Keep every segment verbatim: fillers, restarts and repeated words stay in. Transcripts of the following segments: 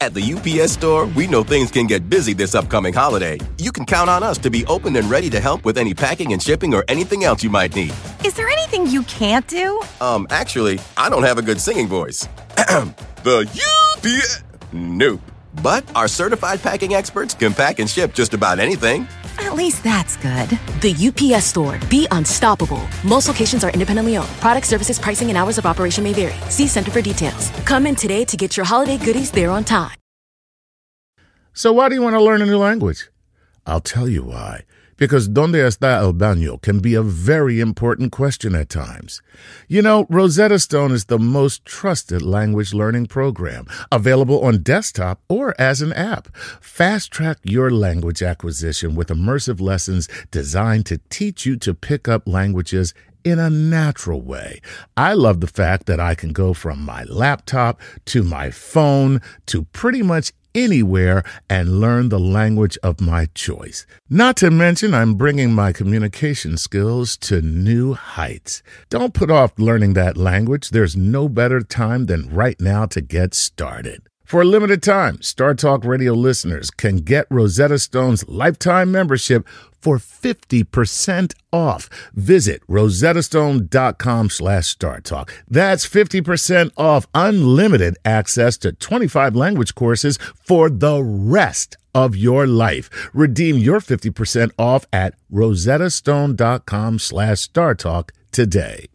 At the U P S Store, we know things can get busy this upcoming holiday. You can count on us to be open and ready to help with any packing and shipping or anything else you might need. Is there anything you can't do? Um, actually, I don't have a good singing voice. The U P S... Nope. But our certified packing experts can pack and ship just about anything. At least that's good. The U P S Store. Be unstoppable. Most locations are independently owned. Product, services, pricing, and hours of operation may vary. See Center for details. Come in today to get your holiday goodies there on time. So why do you want to learn a new language? I'll tell you why. Because ¿Dónde está el baño? Can be a very important question at times. You know, Rosetta Stone is the most trusted language learning program, available on desktop or as an app. Fast-track your language acquisition with immersive lessons designed to teach you to pick up languages in a natural way. I love the fact that I can go from my laptop to my phone to pretty much anywhere and learn the language of my choice. Not to mention, I'm bringing my communication skills to new heights. Don't put off learning that language. There's no better time than right now to get started. For a limited time, Star Talk Radio listeners can get Rosetta Stone's lifetime membership for fifty percent off. Visit rosettastone.com slash StarTalk. That's fifty percent off unlimited access to twenty-five language courses for the rest of your life. Redeem your fifty percent off at rosettastone.com slash StarTalk today.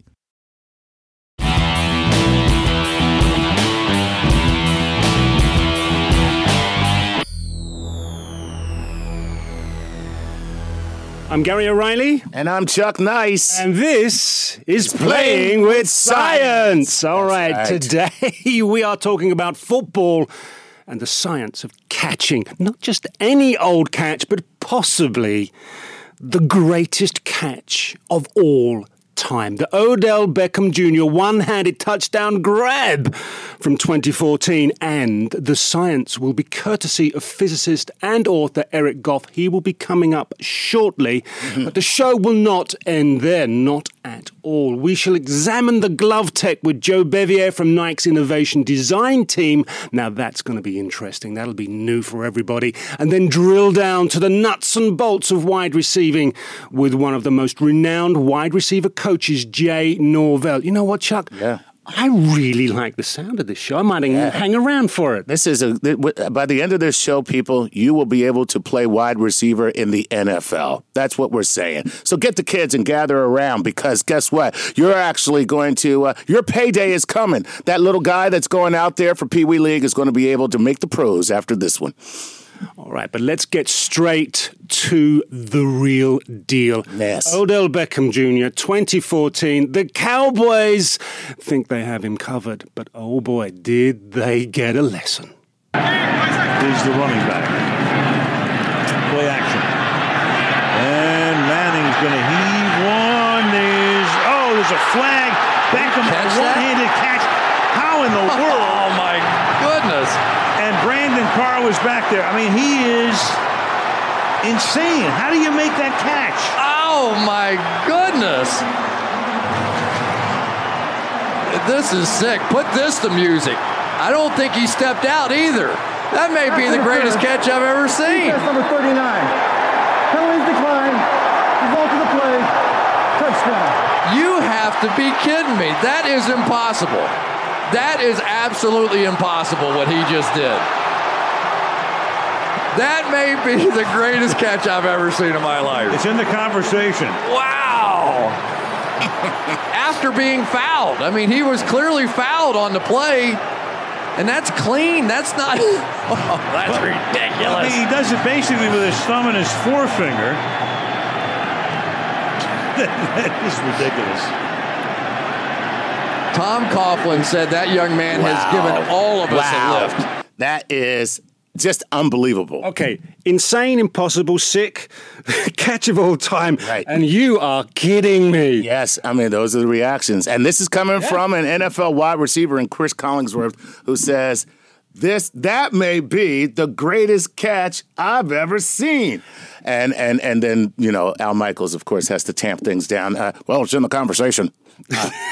I'm Gary O'Reilly. And I'm Chuck Nice. And this is Playing with Science. All right, right, today we are talking about football and the science of catching. Not just any old catch, but possibly the greatest catch of all time. The Odell Beckham Junior one-handed touchdown grab from twenty fourteen. And the science will be courtesy of physicist and author Eric Goff. He will be coming up shortly. Mm-hmm. But the show will not end there, not at all. We shall examine the glove tech with Joe Bevier from Nike's Innovation Design Team. Now that's going to be interesting. That'll be new for everybody. And then drill down to the nuts and bolts of wide receiving with one of the most renowned wide receiver coaches, Jay Norvell. You know what, Chuck? Yeah. I really like the sound of this show. I might yeah. hang around for it. This is a by the end of this show, people, you will be able to play wide receiver in the N F L. That's what we're saying. So get the kids and gather around, because guess what? You're actually going to uh, your payday is coming. That little guy that's going out there for Pee Wee League is going to be able to make the pros after this one. All right, but let's get straight to the real deal. Yes. Odell Beckham Junior, twenty fourteen. The Cowboys think they have him covered, but oh boy, did they get a lesson. Here's the running back. Play action. And Manning's going to heave one. There's, oh, there's a flag. Beckham, a one-handed catch. How in the world? Oh, my goodness. And Brandon Carr was back there. I mean, he is insane. How do you make that catch? Oh, my goodness. This is sick. Put this to music. I don't think he stepped out either. That may be the greatest catch I've ever seen. That's number thirty-nine. Penalties decline. Result of the play. Touchdown. You have to be kidding me. That is impossible. That is absolutely impossible what he just did. That may be the greatest catch I've ever seen in my life. It's in the conversation. Wow. After being fouled. I mean, he was clearly fouled on the play, and that's clean. That's not... Oh, that's well, ridiculous. I mean, he does it basically with his thumb and his forefinger. That is ridiculous. Tom Coughlin said that young man wow. has given all of us wow. a lift. That is just unbelievable. Okay, insane, impossible, sick, catch of all time. Right. And you are kidding me. Yes, I mean, those are the reactions. And this is coming yeah. from an N F L wide receiver in Chris Collinsworth, who says, This that may be the greatest catch I've ever seen. And and and then, you know, Al Michaels, of course, has to tamp things down. Uh, well, it's in the conversation. Uh,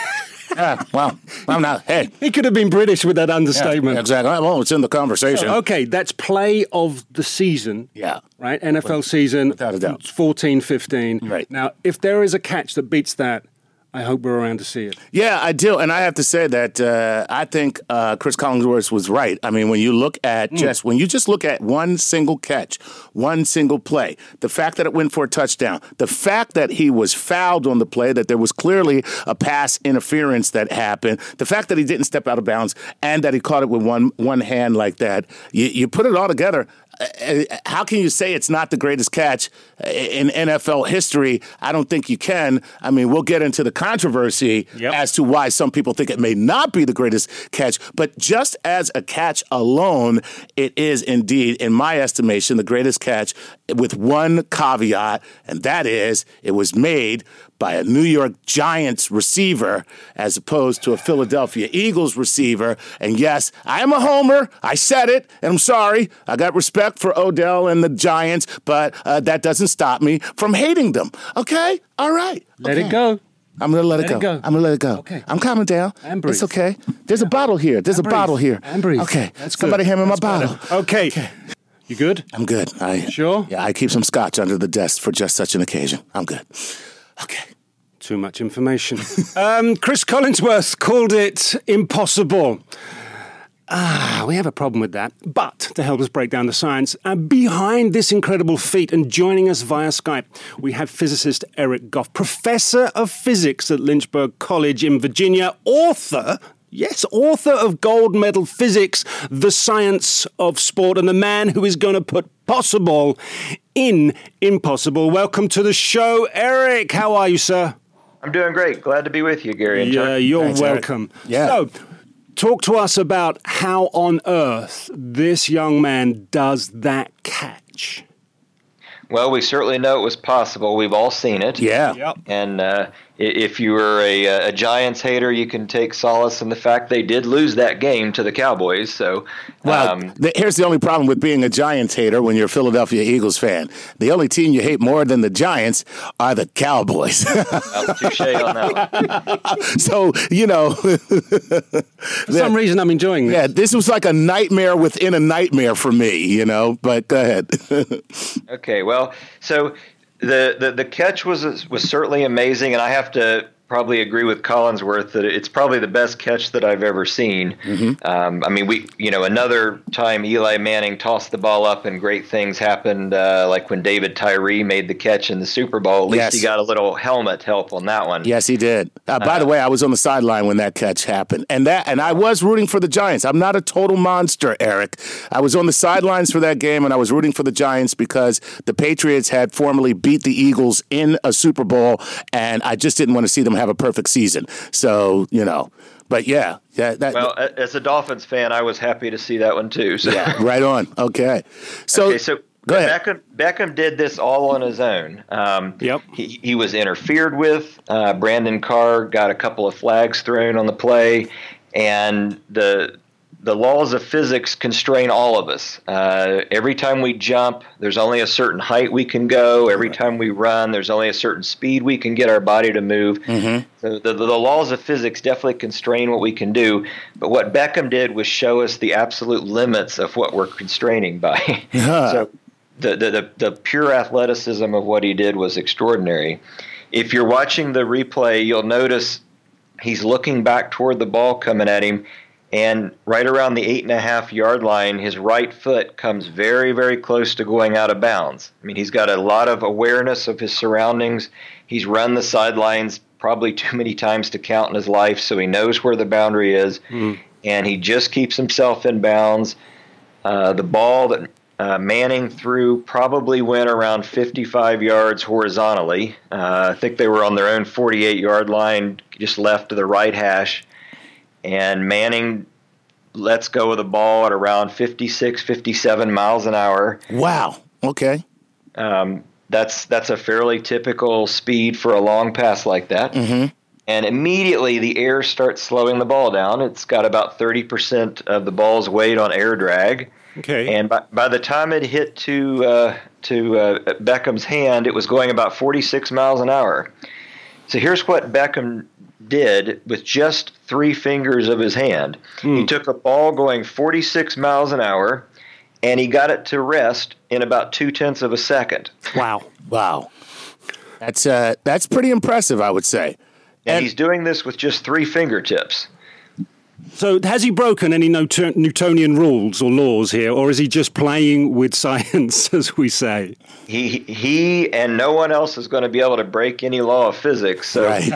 Yeah, well, I'm not. Hey, he could have been British with that understatement. Yeah, exactly. Well, it's in the conversation. So, okay, that's play of the season. Yeah. Right? N F L season. Without a doubt. fourteen fifteen. Right. Now, if there is a catch that beats that, I hope we're around to see it. Yeah, I do. And I have to say that uh, I think uh, Chris Collinsworth was right. I mean, when you look at mm. just when you just look at one single catch, one single play, the fact that it went for a touchdown, the fact that he was fouled on the play, that there was clearly a pass interference that happened, the fact that he didn't step out of bounds, and that he caught it with one one hand like that, you, you put it all together. How can you say it's not the greatest catch in N F L history? I don't think you can. I mean, we'll get into the controversy yep. as to why some people think it may not be the greatest catch. But just as a catch alone, it is indeed, in my estimation, the greatest catch with one caveat, and that is it was made by a New York Giants receiver as opposed to a Philadelphia Eagles receiver. And yes, I am a homer. I said it, and I'm sorry. I got respect for Odell and the Giants, but uh, that doesn't stop me from hating them. Okay? All right. Let okay. it go. I'm going to let, let it, go. it go. I'm going to let it go. Okay. I'm calming down. And breathe. It's okay. There's yeah. a bottle here. There's and a breathe. bottle here. And breathe. Okay. That's Somebody good. hand me my That's bottle. Better. Okay. okay. You good? I'm good. I, sure? Yeah, I keep some scotch under the desk for just such an occasion. I'm good. Okay. Too much information. um, Chris Collinsworth called it impossible. Ah, we have a problem with that. But to help us break down the science, uh, behind this incredible feat and joining us via Skype, we have physicist Eric Goff, professor of physics at Lynchburg College in Virginia, author, yes, author of Gold Medal Physics, The Science of Sport, and the man who is going to put possible in impossible. Welcome to the show, Eric. How are you, sir? I'm doing great. Glad to be with you, Gary. And yeah, Chuck. you're Thanks, welcome. Eric. Yeah. So, talk to us about how on earth this young man does that catch. Well, we certainly know it was possible. We've all seen it. Yeah. Yep. And uh, if you were a, a Giants hater, you can take solace in the fact they did lose that game to the Cowboys. So, well, um, the, here's the only problem with being a Giants hater when you're a Philadelphia Eagles fan. The only team you hate more than the Giants are the Cowboys. well, touche on that one. So, you know. For some reason, I'm enjoying this. Yeah, this was like a nightmare within a nightmare for me, you know, but go ahead. Okay, well, so the, the, the catch was was certainly amazing, and I have to probably agree with Collinsworth that it's probably the best catch that I've ever seen. Mm-hmm. Um, I mean, we, you know, another time Eli Manning tossed the ball up and great things happened, uh, like when David Tyree made the catch in the Super Bowl. At least yes. he got a little helmet help on that one. Yes, he did. Uh, by uh, the way, I was on the sideline when that catch happened, and that, and I was rooting for the Giants. I'm not a total monster, Eric. I was on the sidelines for that game, and I was rooting for the Giants because the Patriots had formerly beat the Eagles in a Super Bowl, and I just didn't want to see them have a perfect season. So, you know, but yeah. yeah that, well, as a Dolphins fan, I was happy to see that one too. So. Yeah, right on. Okay. So, okay, so go ahead. Beckham, Beckham did this all on his own. Um, yep. He, he was interfered with. Uh, Brandon Carr got a couple of flags thrown on the play, and the the laws of physics constrain all of us. Uh, every time we jump, there's only a certain height we can go. Every time we run, there's only a certain speed we can get our body to move. Mm-hmm. So the, the, the laws of physics definitely constrain what we can do. But what Beckham did was show us the absolute limits of what we're constraining by. Yeah. So the, the, the, the pure athleticism of what he did was extraordinary. If you're watching the replay, you'll notice he's looking back toward the ball coming at him. And right around the eight and a half yard line, his right foot comes very, very close to going out of bounds. I mean, he's got a lot of awareness of his surroundings. He's run the sidelines probably too many times to count in his life, so he knows where the boundary is. Mm. And he just keeps himself in bounds. Uh, the ball that uh, Manning threw probably went around fifty-five yards horizontally. Uh, I think they were on their own forty-eight yard line, just left to the right hash. And Manning lets go of the ball at around fifty-six, fifty-seven miles an hour. Wow. Okay. Um, that's that's a fairly typical speed for a long pass like that. Mm-hmm. And immediately the air starts slowing the ball down. It's got about thirty percent of the ball's weight on air drag. Okay. And by, by the time it hit to uh, to uh, Beckham's hand, it was going about forty-six miles an hour. So here's what Beckham did with just three fingers of his hand. Mm. He took a ball going forty-six miles an hour, and he got it to rest in about two-tenths of a second. Wow. Wow. That's uh, that's pretty impressive, I would say. And, and he's doing this with just three fingertips. So has he broken any Newton- Newtonian rules or laws here, or is he just playing with science, as we say? He he and no one else is going to be able to break any law of physics. So. Right.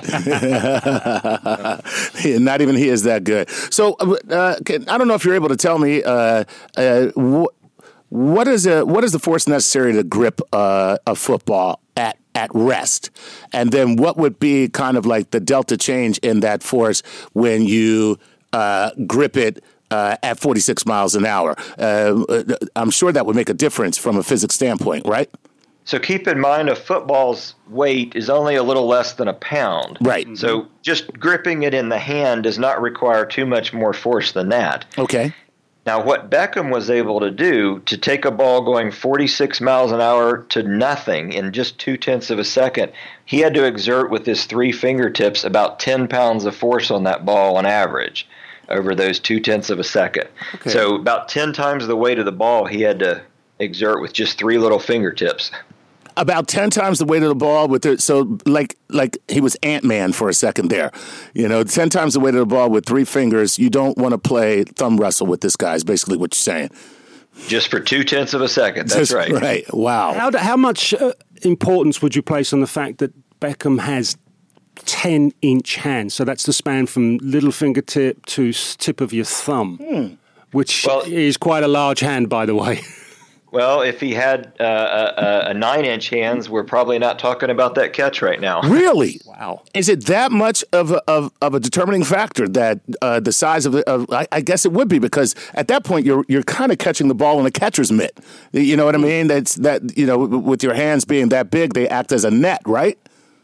Not even he is that good. So uh, can, I don't know if you're able to tell me uh, uh, wh- what is a, what is the force necessary to grip uh, a football at at rest, and then what would be kind of like the delta change in that force when you uh, grip it uh, at forty-six miles an hour. Uh, I'm sure that would make a difference from a physics standpoint, right? So keep in mind a football's weight is only a little less than a pound. Right. So just gripping it in the hand does not require too much more force than that. Okay. Now, what Beckham was able to do to take a ball going forty-six miles an hour to nothing in just two-tenths of a second, he had to exert with his three fingertips about ten pounds of force on that ball on average over those two-tenths of a second. Okay. So about ten times the weight of the ball he had to exert with just three little fingertips. About ten times the weight of the ball with it. So like like he was Ant-Man for a second there. You know, ten times the weight of the ball with three fingers. You don't want to play thumb wrestle with this guy is basically what you're saying. Just for two-tenths of a second. That's Just, right. Right. Wow. How, how much uh, importance would you place on the fact that Beckham has ten-inch hands? So that's the span from little fingertip to tip of your thumb, hmm. which well, is quite a large hand, by the way. Well, if he had uh, a, a nine-inch hands, we're probably not talking about that catch right now. Really? Wow. Is it that much of a, of, of a determining factor that uh, the size of it? Of, I, I guess it would be, because at that point you're you're kind of catching the ball in a catcher's mitt. You know what I mean? That's that. You know, with your hands being that big, they act as a net, right?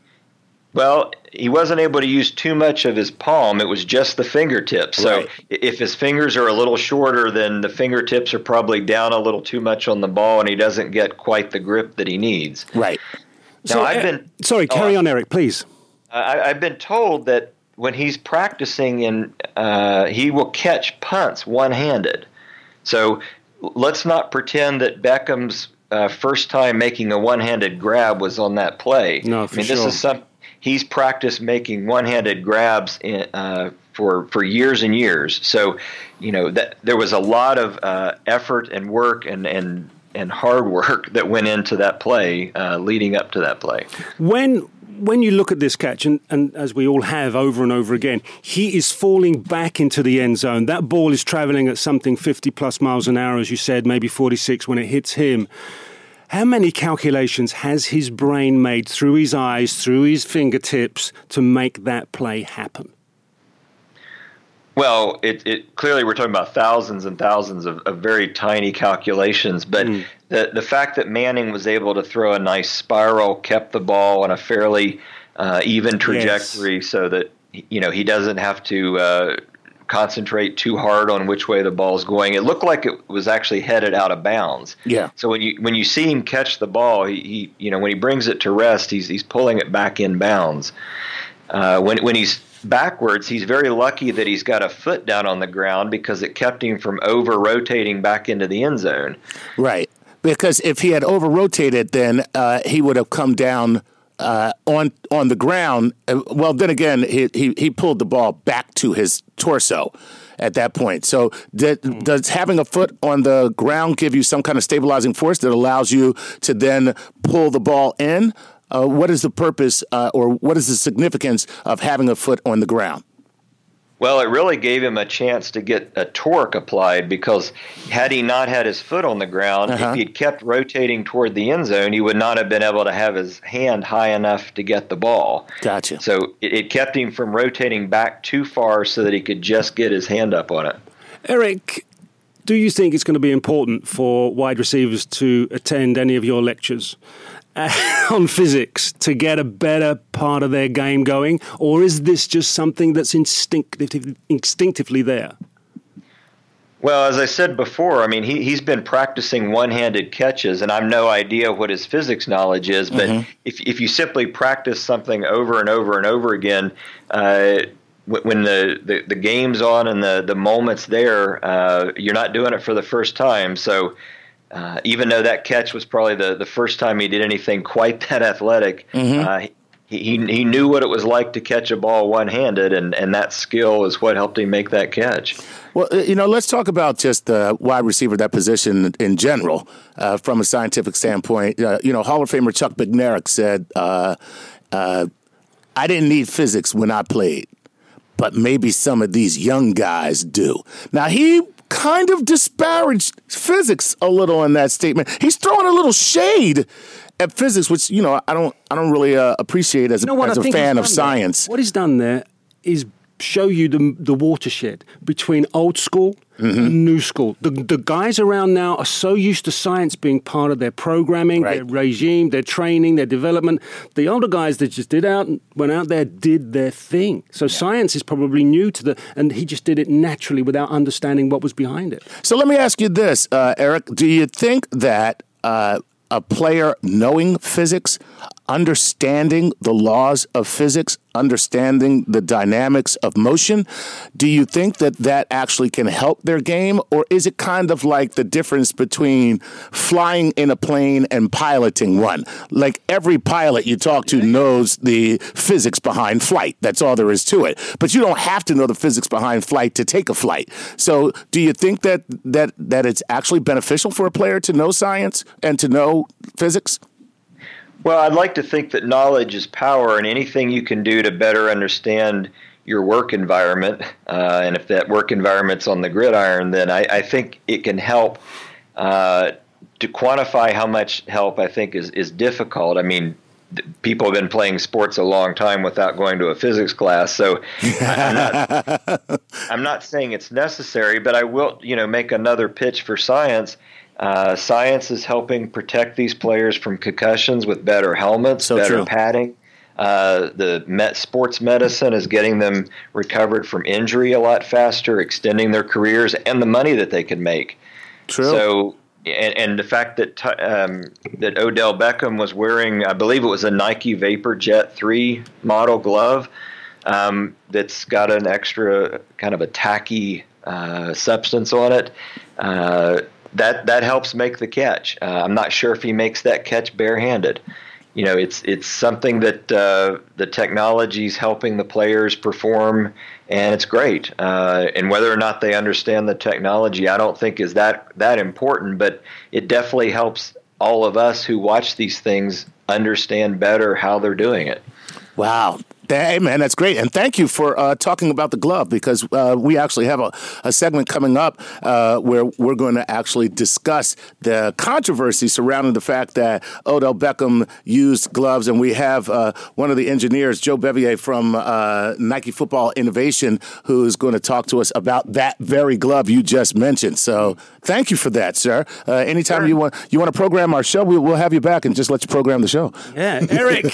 Well, he wasn't able to use too much of his palm. It was just the fingertips. So right. if his fingers are a little shorter, then the fingertips are probably down a little too much on the ball, and he doesn't get quite the grip that he needs. Right. Now, so, I've been uh, sorry, carry oh, on, Eric, please. I, I've been told that when he's practicing, in, uh, he will catch punts one-handed. So let's not pretend that Beckham's uh, first time making a one-handed grab was on that play. No, for I mean, sure. This is some. He's practiced making one-handed grabs in, uh, for for years and years. So, you know, that there was a lot of uh, effort and work and, and and hard work that went into that play, uh, leading up to that play. When when you look at this catch, and, and as we all have over and over again, he is falling back into the end zone. That ball is traveling at something fifty plus miles an hour, as you said, maybe forty-six when it hits him. How many calculations has his brain made through his eyes, through his fingertips, to make that play happen? Well, it, it clearly we're talking about thousands and thousands of, of very tiny calculations, but mm. the the fact that Manning was able to throw a nice spiral, kept the ball on a fairly uh, even trajectory, yes. so that you know he doesn't have to uh, concentrate too hard on which way the ball's going. It looked like it was actually headed out of bounds. Yeah. So when you when you see him catch the ball, he, he you know when he brings it to rest, he's he's pulling it back in bounds. Uh, when when he's backwards, he's very lucky that he's got a foot down on the ground, because it kept him from over rotating back into the end zone. Right. Because if he had over rotated, then uh, he would have come down Uh, on on the ground. Well, then again, he, he he pulled the ball back to his torso at that point. So did, does having a foot on the ground give you some kind of stabilizing force that allows you to then pull the ball in? Uh, what is the purpose uh, or what is the significance of having a foot on the ground? Well, it really gave him a chance to get a torque applied, because had he not had his foot on the ground, uh-huh. if he'd kept rotating toward the end zone, he would not have been able to have his hand high enough to get the ball. Gotcha. So it, it kept him from rotating back too far so that he could just get his hand up on it. Eric, do you think it's going to be important for wide receivers to attend any of your lectures on physics to get a better part of their game going, or is this just something that's instinctive, instinctively there? Well, as I said before, I mean, he, he's been practicing one-handed catches, and I have no idea what his physics knowledge is, but mm-hmm. if, if you simply practice something over and over and over again, uh, when the, the, the game's on and the, the moment's there, uh, you're not doing it for the first time. So uh, even though that catch was probably the, the first time he did anything quite that athletic, mm-hmm. uh, he, he he knew what it was like to catch a ball one-handed, and, and that skill is what helped him make that catch. Well, you know, let's talk about just the wide receiver, that position in general, uh, from a scientific standpoint. Uh, you know, Hall of Famer Chuck Bednarik said, uh, uh, I didn't need physics when I played, but maybe some of these young guys do. Now, he kind of disparaged physics a little in that statement. He's throwing a little shade at physics, which, you know, I don't I don't really uh, appreciate as, you know as a fan of science. There, what he's done there is show you the the watershed between old school mm-hmm. and new school. The the guys around now are so used to science being part of their programming, right. their regime, their training, their development. The older guys that just did out went out there, did their thing. So yeah. science is probably new to the, and he just did it naturally without understanding what was behind it. So let me ask you this, uh, Eric. Do you think that uh, a player knowing physics, understanding the laws of physics, understanding the dynamics of motion, do you think that that actually can help their game? Or is it kind of like the difference between flying in a plane and piloting one? Like every pilot you talk to knows the physics behind flight. That's all there is to it. But you don't have to know the physics behind flight to take a flight. So do you think that that, that it's actually beneficial for a player to know science and to know physics? Well, I'd like to think that knowledge is power, and anything you can do to better understand your work environment, uh, and if that work environment's on the gridiron, then I, I think it can help. Uh, to quantify how much help, I think, is, is difficult. I mean, th- people have been playing sports a long time without going to a physics class, so I'm not, I'm not saying it's necessary, but I will, you know, make another pitch for science. Uh, science is helping protect these players from concussions with better helmets, so better true. padding. Uh, the met sports medicine is getting them recovered from injury a lot faster, extending their careers and the money that they can make. True. So, and, and the fact that t- um, that Odell Beckham was wearing, I believe it was a Nike Vapor Jet three model glove um, that's got an extra kind of a tacky uh, substance on it. Uh, That that helps make the catch. Uh, I'm not sure if he makes that catch barehanded. You know, it's it's something that uh, the technology's helping the players perform, and it's great. Uh, and whether or not they understand the technology, I don't think is that that important. But it definitely helps all of us who watch these things understand better how they're doing it. Wow. Hey, man, that's great. And thank you for uh, talking about the glove, because uh, we actually have a, a segment coming up uh, where we're going to actually discuss the controversy surrounding the fact that Odell Beckham used gloves. And we have uh, one of the engineers, Joe Bevier from uh, Nike Football Innovation, who is going to talk to us about that very glove you just mentioned. So thank you for that, sir. Uh, anytime sure. you want you want to program our show, we, we'll have you back and just let you program the show. Yeah, Eric.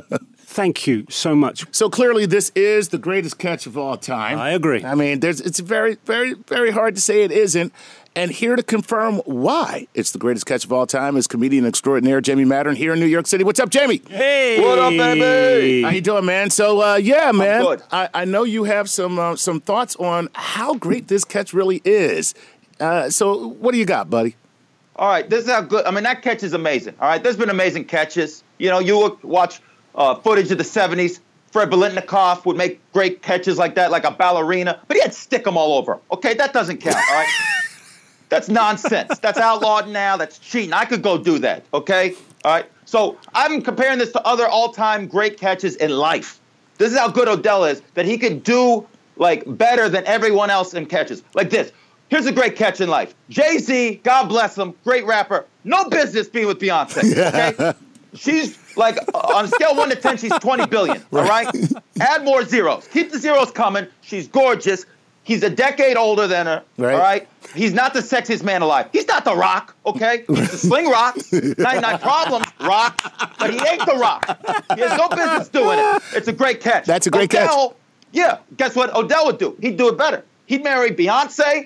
Thank you so much. So clearly this is the greatest catch of all time. I agree. I mean, there's it's very, very, very hard to say it isn't. And here to confirm why it's the greatest catch of all time is comedian extraordinaire Jamie Mattern here in New York City. What's up, Jamie? Hey. What up, baby? How you doing, man? So, uh, yeah, man, good. I, I know you have some uh, some thoughts on how great this catch really is. Uh, so what do you got, buddy? All right, this is how good. I mean, that catch is amazing. All right, there's been amazing catches. You know, you look, watch uh, footage of the seventies. Fred Biletnikoff would make great catches like that, like a ballerina, but he had stick 'em all over. Okay, that doesn't count, all right? That's nonsense. That's outlawed now. That's cheating. I could go do that, okay? All right? So I'm comparing this to other all-time great catches in life. This is how good Odell is, that he could do, like, better than everyone else in catches. Like this. Here's a great catch in life. Jay-Z, God bless him, great rapper, no business being with Beyonce, okay? She's like, on a scale of one to ten, she's twenty billion, all right? Add more zeros. Keep the zeros coming. She's gorgeous. He's a decade older than her, right. all right? He's not the sexiest man alive. He's not The Rock, okay? He's the Sling Rock. ninety-nine Problems, Rock. But he ain't The Rock. He has no business doing it. It's a great catch. That's a great Odell, catch. Yeah, guess what Odell would do? He'd do it better. He'd marry Beyonce,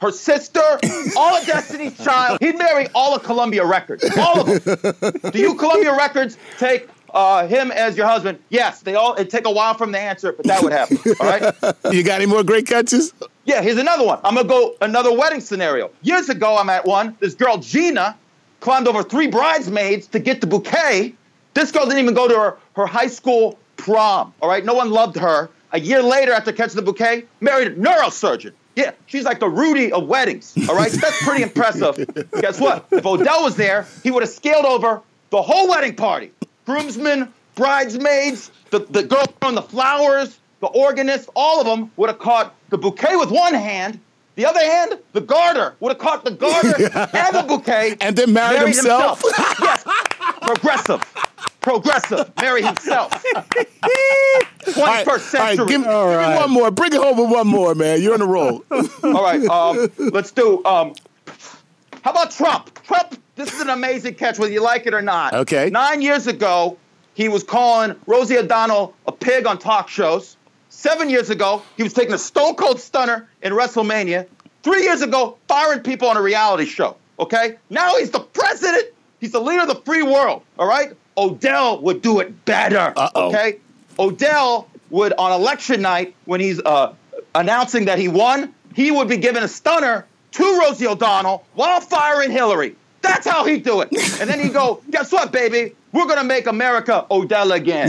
her sister, all of Destiny's Child. He'd marry all of Columbia Records, all of them. Do you Columbia Records take uh, him as your husband? Yes, they all. It'd take a while for them to answer, but that would happen. All right. You got any more great catches? Yeah, here's another one. I'm gonna go another wedding scenario. Years ago, I'm at one. This girl Gina climbed over three bridesmaids to get the bouquet. This girl didn't even go to her, her high school prom. All right, no one loved her. A year later, after catching the bouquet, married a neurosurgeon. Yeah, she's like the Rudy of weddings, all right? That's pretty impressive. Guess what? If Odell was there, he would have scaled over the whole wedding party. Groomsmen, bridesmaids, the, the girl throwing the flowers, the organist, all of them would have caught the bouquet with one hand. The other hand, the garter would have caught the garter and the bouquet. And then married, married himself. himself. Yes, progressive. Progressive, marry himself. twenty-first all right, century. All right, give, give right. me one more. Bring it home with one more, man. You're on the roll. All right, um, let's do. Um, how about Trump? Trump, this is an amazing catch, whether you like it or not. Okay. Nine years ago, he was calling Rosie O'Donnell a pig on talk shows. Seven years ago, he was taking a stone cold stunner in WrestleMania. Three years ago, firing people on a reality show. Okay? Now he's the president. He's the leader of the free world. All right? Odell would do it better, Uh-oh. okay? Odell would, on election night, when he's uh, announcing that he won, he would be giving a stunner to Rosie O'Donnell while firing Hillary. That's how he'd do it. And then he'd go, guess what, baby? We're going to make America Odell again.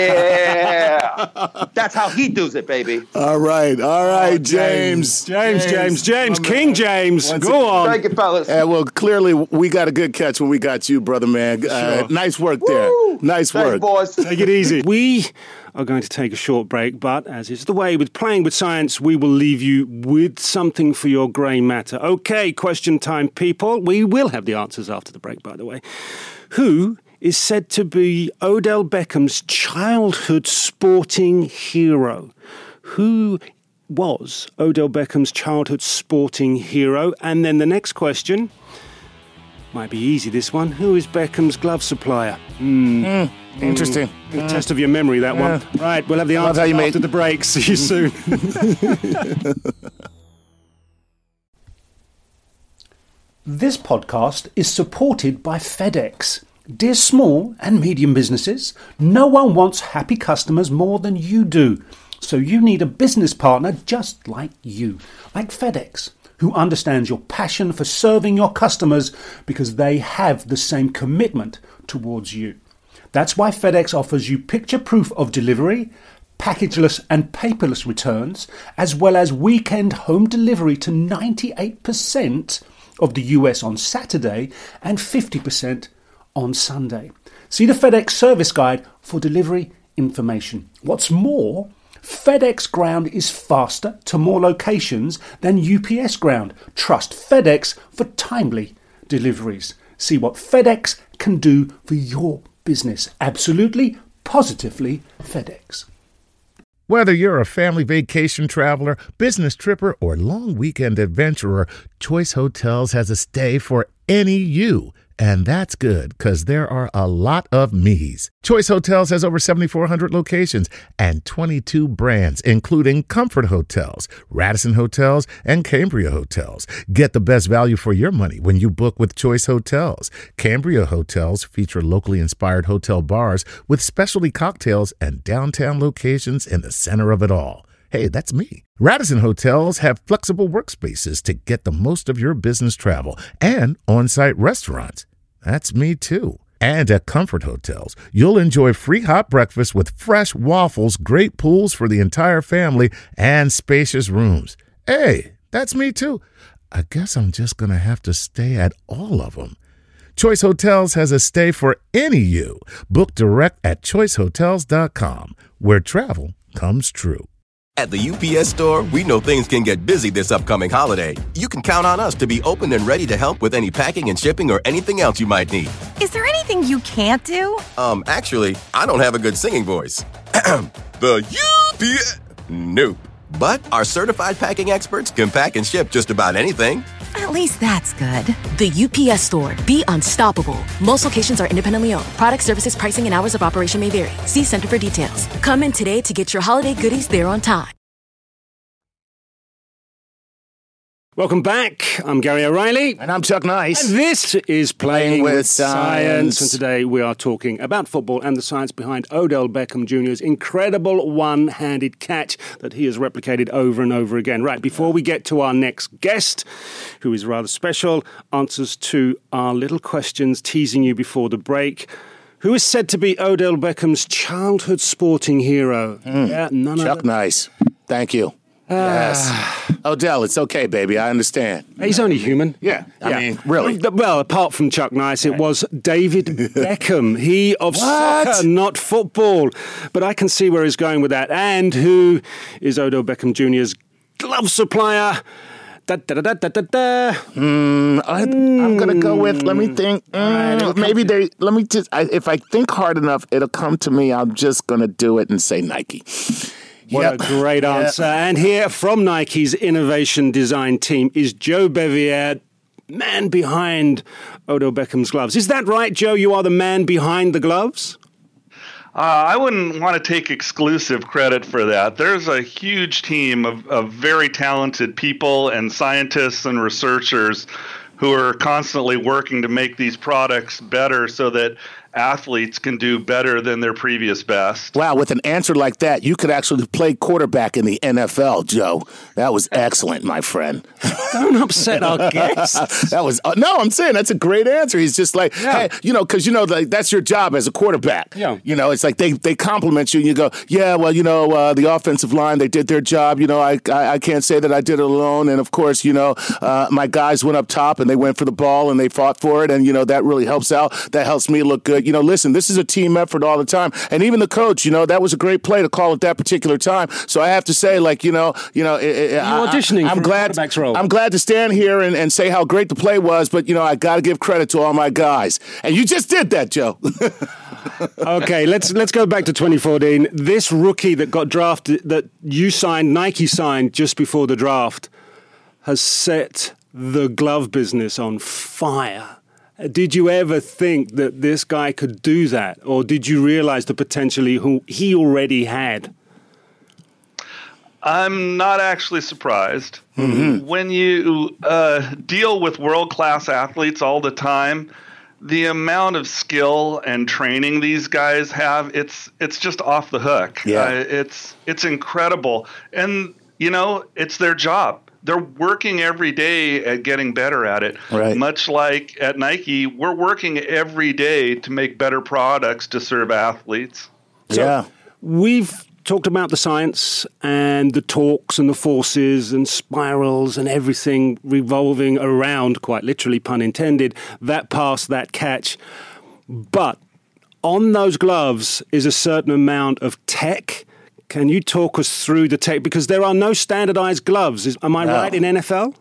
Yeah. That's how he does it, baby. All right. All right, oh, James. James, James, James, James King James. Once Go on. Thank you, fellas. Uh, well, clearly, we got a good catch when we got you, brother man. Sure. Uh, nice work Woo! there. Nice Thanks, work. boys. Take it easy. We are going to take a short break, but as is the way with Playing with Science, we will leave you with something for your grey matter. Okay, question time, people. We will have the answers after the break, by the way. Who is said to be Odell Beckham's childhood sporting hero? Who was Odell Beckham's childhood sporting hero? And then the next question, might be easy this one, who is Beckham's glove supplier? Mm. Mm, interesting. Mm. Test of your memory, that yeah. one. Right, we'll have the answer after made. the break. See you soon. This podcast is supported by FedEx. Dear small and medium businesses, no one wants happy customers more than you do. So you need a business partner just like you, like FedEx, who understands your passion for serving your customers because they have the same commitment towards you. That's why FedEx offers you picture proof of delivery, packageless and paperless returns, as well as weekend home delivery to ninety-eight percent of the U S on Saturday and fifty percent on Sunday. See the FedEx service guide for delivery information. What's more, FedEx Ground is faster to more locations than U P S Ground. Trust FedEx for timely deliveries. See what FedEx can do for your business. Absolutely, positively FedEx. Whether you're a family vacation traveler, business tripper, or long weekend adventurer, Choice Hotels has a stay for any you. And that's good, because there are a lot of me's. Choice Hotels has over seventy-four hundred locations and twenty-two brands, including Comfort Hotels, Radisson Hotels, and Cambria Hotels. Get the best value for your money when you book with Choice Hotels. Cambria Hotels feature locally inspired hotel bars with specialty cocktails and downtown locations in the center of it all. Hey, that's me. Radisson Hotels have flexible workspaces to get the most of your business travel and on-site restaurants. That's me, too. And at Comfort Hotels, you'll enjoy free hot breakfast with fresh waffles, great pools for the entire family, and spacious rooms. Hey, that's me, too. I guess I'm just going to have to stay at all of them. Choice Hotels has a stay for any you. Book direct at choice hotels dot com, where travel comes true. At the U P S Store, we know things can get busy this upcoming holiday. You can count on us to be open and ready to help with any packing and shipping or anything else you might need. Is there anything you can't do? Um, actually, I don't have a good singing voice. The U P S... Nope. But our certified packing experts can pack and ship just about anything. At least that's good. The U P S Store. Be unstoppable. Most locations are independently owned. Product, services, pricing, and hours of operation may vary. See Center for details. Come in today to get your holiday goodies there on time. Welcome back. I'm Gary O'Reilly. And I'm Chuck Nice. And this is Playing, Playing with with Science. Science. And today we are talking about football and the science behind Odell Beckham Junior's incredible one-handed catch that he has replicated over and over again. Right, before we get to our next guest, who is rather special, answers to our little questions teasing you before the break. Who is said to be Odell Beckham's childhood sporting hero? Mm. Yeah, none Chuck of Chuck Nice. Thank you. Uh, yes. Odell, it's okay, baby. I understand. He's only human. Yeah. I Yeah. mean, really. Well, apart from Chuck Nice, it was David Beckham. He of What? soccer, not football. But I can see where he's going with that. And who is Odell Beckham Junior's glove supplier? Da, da, da, da, da, da, da. Mm, I, I'm going to go with, let me think. Mm, right, maybe they, let me just, I, if I think hard enough, it'll come to me. I'm just going to do it and say Nike. What Yep. a great Yep. answer. And here from Nike's innovation design team is Joe Bevier, man behind Odell Beckham's gloves. Is that right, Joe? You are the man behind the gloves? Uh, I wouldn't want to take exclusive credit for that. There's a huge team of, of very talented people and scientists and researchers who are constantly working to make these products better so that athletes can do better than their previous best. Wow, with an answer like that, you could actually play quarterback in the N F L, Joe. That was excellent, my friend. Don't upset our guests. That was uh, no, I'm saying that's a great answer. He's just like, Yeah. hey, you know, because you know like, that's your job as a quarterback. Yeah. You know, it's like they they compliment you, and you go, yeah, well, you know, uh, the offensive line, they did their job. You know, I, I I can't say that I did it alone. And of course, you know, uh, my guys went up top and they went for the ball and they fought for it, and you know that really helps out. That helps me look good. You know, listen, this is a team effort all the time, and even the coach, you know, that was a great play to call at that particular time. So I have to say, like, you know, you know, it, it, You're I, auditioning I, I'm for a glad. quarterback's role. I'm glad to stand here and, and say how great the play was, but you know, I got to give credit to all my guys, and you just did that, Joe. Okay, let's let's go back to twenty fourteen. This rookie that got drafted, that you signed, Nike signed just before the draft, has set the glove business on fire. Did you ever think that this guy could do that, or did you realize the potential he, he already had? I'm not actually surprised. Mm-hmm. When you uh, deal with world-class athletes all the time, the amount of skill and training these guys have, it's it's just off the hook. Yeah. Uh, it's it's incredible. And, you know, it's their job. They're working every day at getting better at it. Right. Much like at Nike, we're working every day to make better products to serve athletes. So yeah. We've talked about the science and the torques and the forces and spirals and everything revolving around, quite literally, pun intended, that pass, that catch. But on those gloves is a certain amount of tech. Can you talk us through the tech? Because there are no standardized gloves. Is, am I No. right in N F L?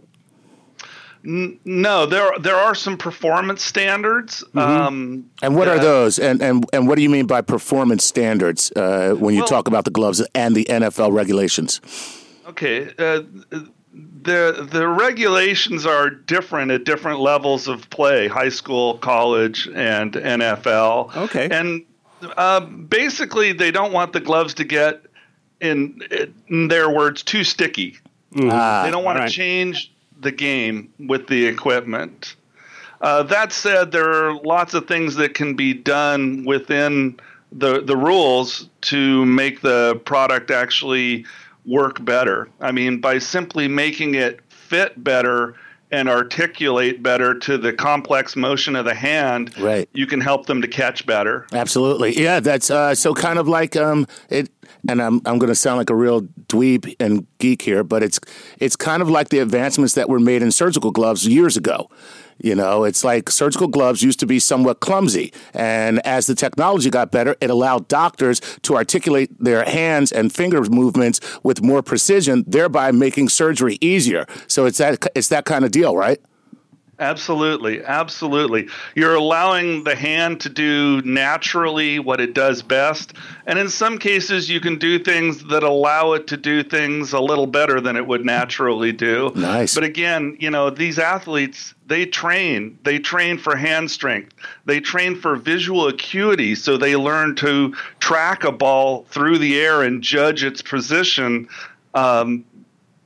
N- No, there there are some performance standards. Mm-hmm. Um, And what are that- those? And, and and what do you mean by performance standards uh, when you Well- talk about the gloves and the N F L regulations? Okay, uh, the the regulations are different at different levels of play: high school, college, and N F L. Okay, and uh, basically, they don't want the gloves to get, in, in their words, too sticky. Mm-hmm. Ah, They don't want right. to change the game with the equipment. Uh, that said, there are lots of things that can be done within the the rules to make the product actually work better. I mean, by simply making it fit better and articulate better to the complex motion of the hand, Right. you can help them to catch better. Absolutely. Yeah, that's uh, so kind of like um, it. And I'm I'm going to sound like a real dweeb and geek here, but it's it's kind of like the advancements that were made in surgical gloves years ago. You know, it's like surgical gloves used to be somewhat clumsy. And as the technology got better, it allowed doctors to articulate their hands and finger movements with more precision, thereby making surgery easier. So it's that it's that kind of deal, right? Absolutely, absolutely. You're allowing the hand to do naturally what it does best. And in some cases, you can do things that allow it to do things a little better than it would naturally do. Nice. But again, you know, these athletes, they train. They train for hand strength. They train for visual acuity. So they learn to track a ball through the air and judge its position um,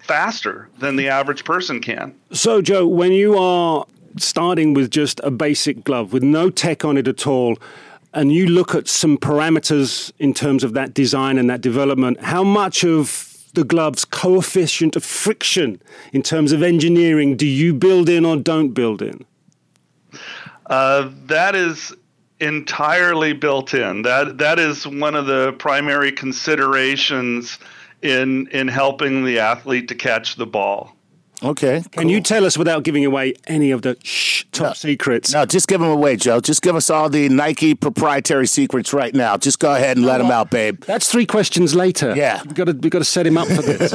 faster than the average person can. So, Joe, when you are starting with just a basic glove with no tech on it at all, and you look at some parameters in terms of that design and that development, how much of the glove's coefficient of friction in terms of engineering do you build in or don't build in? Uh, that is entirely built in. That that is one of the primary considerations in in helping the athlete to catch the ball. Okay. Can cool. you tell us without giving away any of the shh, top no, secrets? No, just give them away, Joe. Just give us all the Nike proprietary secrets right now. Just go ahead and let them out, babe. That's three questions later. Yeah. We've got to, we've got to set him up for this.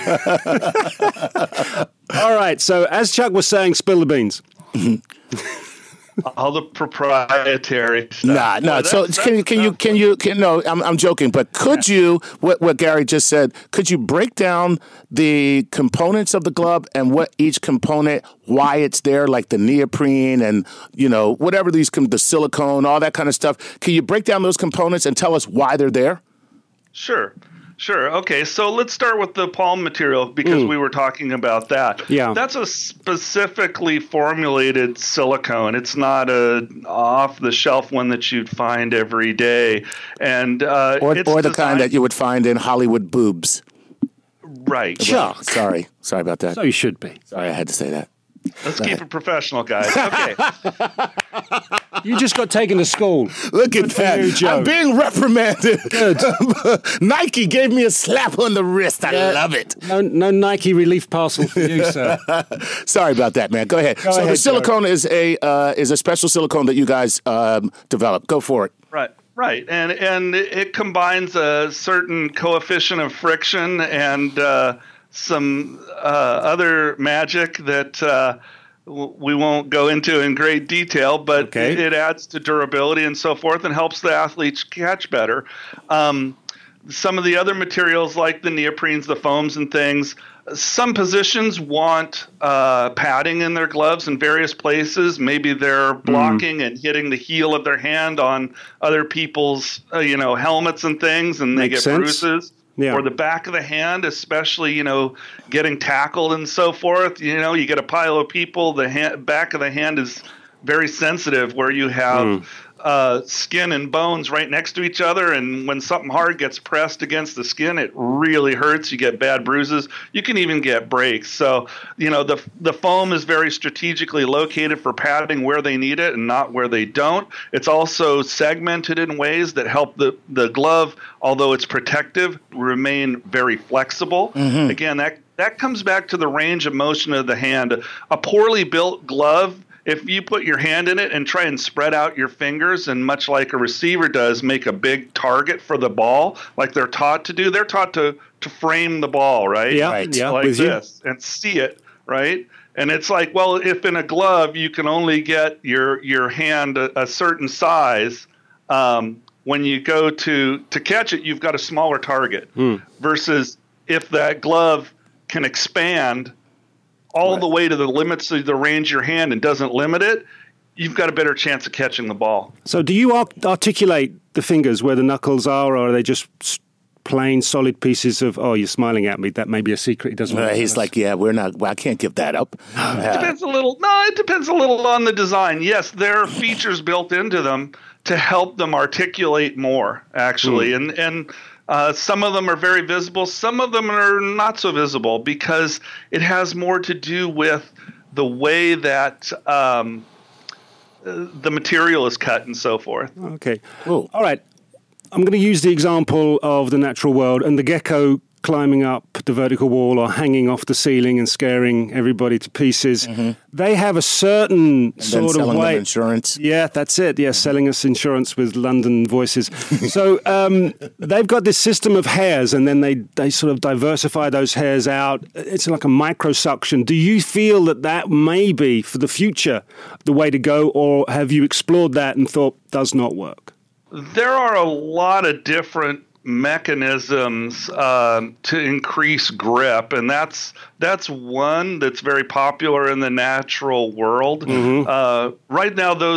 All right. So as Chuck was saying, spill the beans. All the proprietary stuff. Nah, no. So can you, can you, can you, can, no, I'm, I'm joking, but could you, what, what Gary just said, could you break down the components of the glove and what each component, why it's there, like the neoprene and, you know, whatever these, the silicone, all that kind of stuff. Can you break down those components and tell us why they're there? Sure. Sure. Okay. So let's start with the palm material because mm. we were talking about that. Yeah. That's a specifically formulated silicone. It's not a off-the-shelf one that you'd find every day. And uh, or, it's or the designed- kind that you would find in Hollywood boobs. Right. Chuck. Sorry. Sorry about that. So you should be. Sorry, I had to say that. Let's keep it professional, guys. Okay. You just got taken to school. Look at Good for that. you, Joe. I'm being reprimanded. Good. Nike gave me a slap on the wrist. I Yeah. love it. No, no Nike relief parcel for you, sir. Sorry about that, man. Go ahead. Go so ahead, the silicone is a uh, is a special silicone that you guys um, developed. Go for it. Right. Right, and and it combines a certain coefficient of friction and uh, some uh, other magic that uh, w- we won't go into in great detail, but Okay. it, it adds to durability and so forth and helps the athletes catch better. Um, some of the other materials like the neoprenes, the foams and things, some positions want uh, padding in their gloves in various places. Maybe they're blocking mm. and hitting the heel of their hand on other people's, uh, you know, helmets and things, and they Makes get sense. bruises. Yeah. Or the back of the hand, especially, you know, getting tackled and so forth. You know, you get a pile of people, the hand, back of the hand is very sensitive where you have mm. uh, skin and bones right next to each other. And when something hard gets pressed against the skin, it really hurts. You get bad bruises. You can even get breaks. So, you know, the the foam is very strategically located for padding where they need it and not where they don't. It's also segmented in ways that help the, the glove, although it's protective, remain very flexible. Mm-hmm. Again, that that comes back to the range of motion of the hand. A poorly built glove, if you put your hand in it and try and spread out your fingers and much like a receiver does, make a big target for the ball, like they're taught to do, they're taught to, to frame the ball, right? Yeah, right. yeah, like with this you. And see it, right? And it's like, well, if in a glove you can only get your your hand a, a certain size, um, when you go to, to catch it, you've got a smaller target. Mm. Versus if that glove can expand all right. the way to the limits of the range of your hand and doesn't limit it, you've got a better chance of catching the ball. So do you art- articulate the fingers where the knuckles are, or are they just plain solid pieces of, oh, you're smiling at me, that may be a secret he doesn't uh, want to He's us. like, yeah, we're not, well, I can't give that up. It depends a little. No, it depends a little on the design. Yes, there are features built into them to help them articulate more, actually. Mm. And, and uh, some of them are very visible. Some of them are not so visible because it has more to do with the way that um, the material is cut and so forth. Okay. Ooh. All right. I'm going to use the example of the natural world and the gecko climbing up the vertical wall or hanging off the ceiling and scaring everybody to pieces. Mm-hmm. They have a certain and sort then selling of way. Them insurance. Yeah, that's it. Yeah, selling us insurance with London voices. So um, they've got this system of hairs, and then they, they sort of diversify those hairs out. It's like a microsuction. Do you feel that that may be, for the future, the way to go, or have you explored that and thought does not work? There are a lot of different mechanisms um, to increase grip, and that's that's one that's very popular in the natural world. Mm-hmm. Uh, right now, those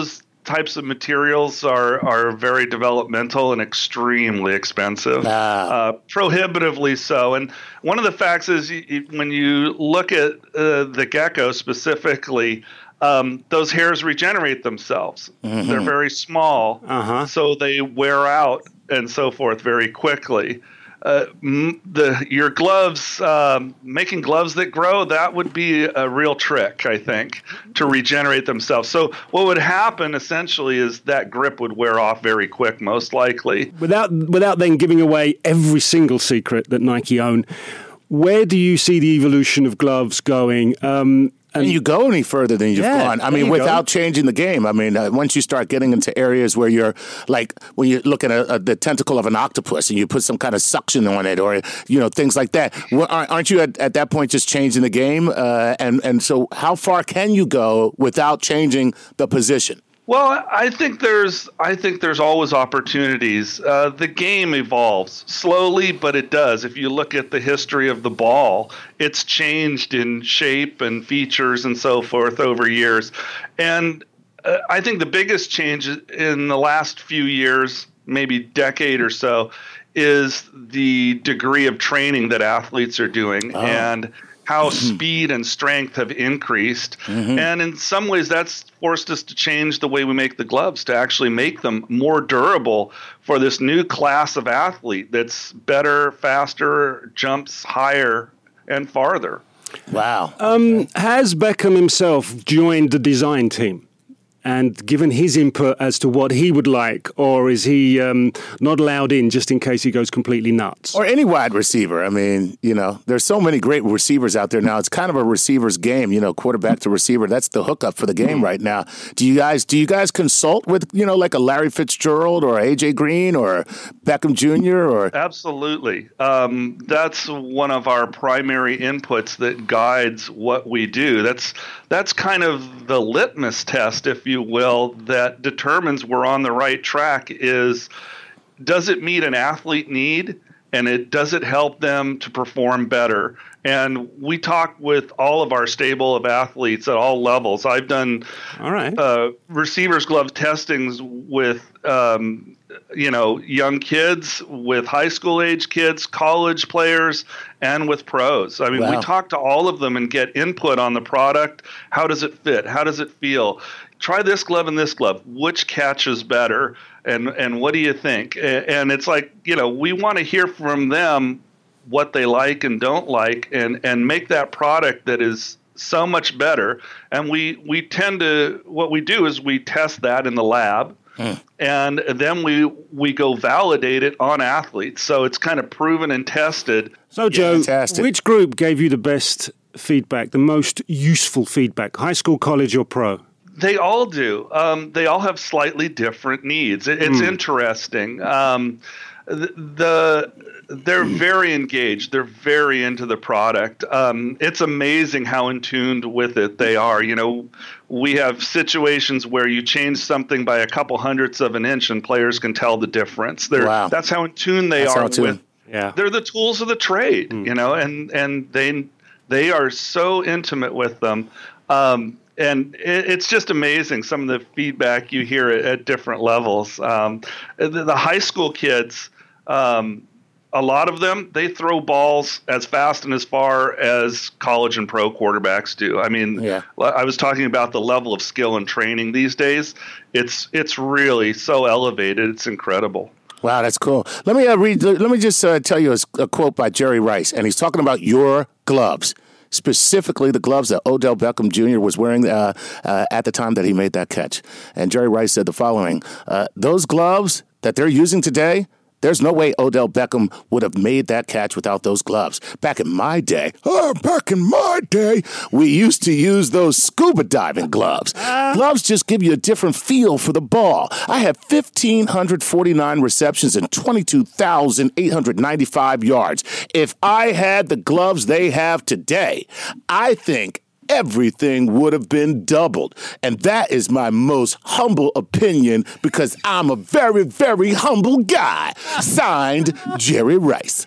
types of materials are, are very developmental and extremely expensive, uh, prohibitively so. And one of the facts is you, you, when you look at uh, the gecko specifically, um, those hairs regenerate themselves. Mm-hmm. They're very small, uh-huh. so they wear out and so forth very quickly. Uh, the your gloves, um, making gloves that grow, that would be a real trick, I think, to regenerate themselves. So what would happen essentially is that grip would wear off very quick, most likely. Without without then giving away every single secret that Nike own, where do you see the evolution of gloves going? Um, And you go any further than you've yeah, gone. I mean, without go. changing the game. I mean, uh, once you start getting into areas where you're like when you look at a, a, the tentacle of an octopus and you put some kind of suction on it, or you know things like that. Well, aren't you at, at that point just changing the game? Uh, and and so, how far can you go without changing the position? Well, I think there's I think there's always opportunities. Uh, the game evolves slowly, but it does. If you look at the history of the ball, it's changed in shape and features and so forth over years. And uh, I think the biggest change in the last few years, maybe decade or so, is the degree of training that athletes are doing. Oh. And how speed and strength have increased. Mm-hmm. And in some ways, that's forced us to change the way we make the gloves to actually make them more durable for this new class of athlete that's better, faster, jumps higher and farther. Wow. Um, has Beckham himself joined the design team and given his input as to what he would like, or is he um, not allowed in just in case he goes completely nuts? Or any wide receiver. I mean, you know, there's so many great receivers out there now. It's kind of a receiver's game, you know, quarterback to receiver. That's the hookup for the game right now. Do you guys do you guys consult with, you know, like a Larry Fitzgerald or A J Green or Beckham Junior or Absolutely. Um, that's one of our primary inputs that guides what we do. That's that's kind of the litmus test, if you will, that determines we're on the right track. Is does it meet an athlete need, and it does it help them to perform better? And we talk with all of our stable of athletes at all levels. I've done all right. uh, receivers glove testings with um, you know young kids, with high school age kids, college players, and with pros. I mean, wow. we talk to all of them and get input on the product. How does it fit? How does it feel? Try this glove and this glove. Which catches better? And and what do you think? And it's like, you know, we want to hear from them what they like and don't like, and, and make that product that is so much better. And we, we tend to, what we do is we test that in the lab, hmm. and then we we go validate it on athletes. So it's kind of proven and tested. So, Joe, Fantastic. Which group gave you the best feedback, the most useful feedback, high school, college, or pro? They all do. Um, they all have slightly different needs. It, it's mm. interesting. Um, the, the they're very engaged. They're very into the product. Um, it's amazing how in tuned with it they are. You know, we have situations where you change something by a couple hundredths of an inch, and players can tell the difference. They're, wow. That's how in tune they that's are tune. with. Yeah. They're the tools of the trade. Mm. You know, and and they they are so intimate with them. Um, And it's just amazing, some of the feedback you hear at, at different levels. Um, the, the high school kids, um, a lot of them, they throw balls as fast and as far as college and pro quarterbacks do. I mean, yeah. I was talking about the level of skill and training these days. It's it's really so elevated. It's incredible. Wow, that's cool. Let me uh, read. Let me just uh, tell you a, a quote by Jerry Rice, and he's talking about your gloves. Specifically the gloves that Odell Beckham Junior was wearing uh, uh, at the time that he made that catch. And Jerry Rice said the following, uh, those gloves that they're using today, there's no way Odell Beckham would have made that catch without those gloves. Back in my day, oh, back in my day, we used to use those scuba diving gloves. Uh, gloves just give you a different feel for the ball. I have one thousand five hundred forty-nine receptions and twenty-two thousand eight hundred ninety-five yards. If I had the gloves they have today, I think everything would have been doubled. And that is my most humble opinion because I'm a very, very humble guy. Signed, Jerry Rice.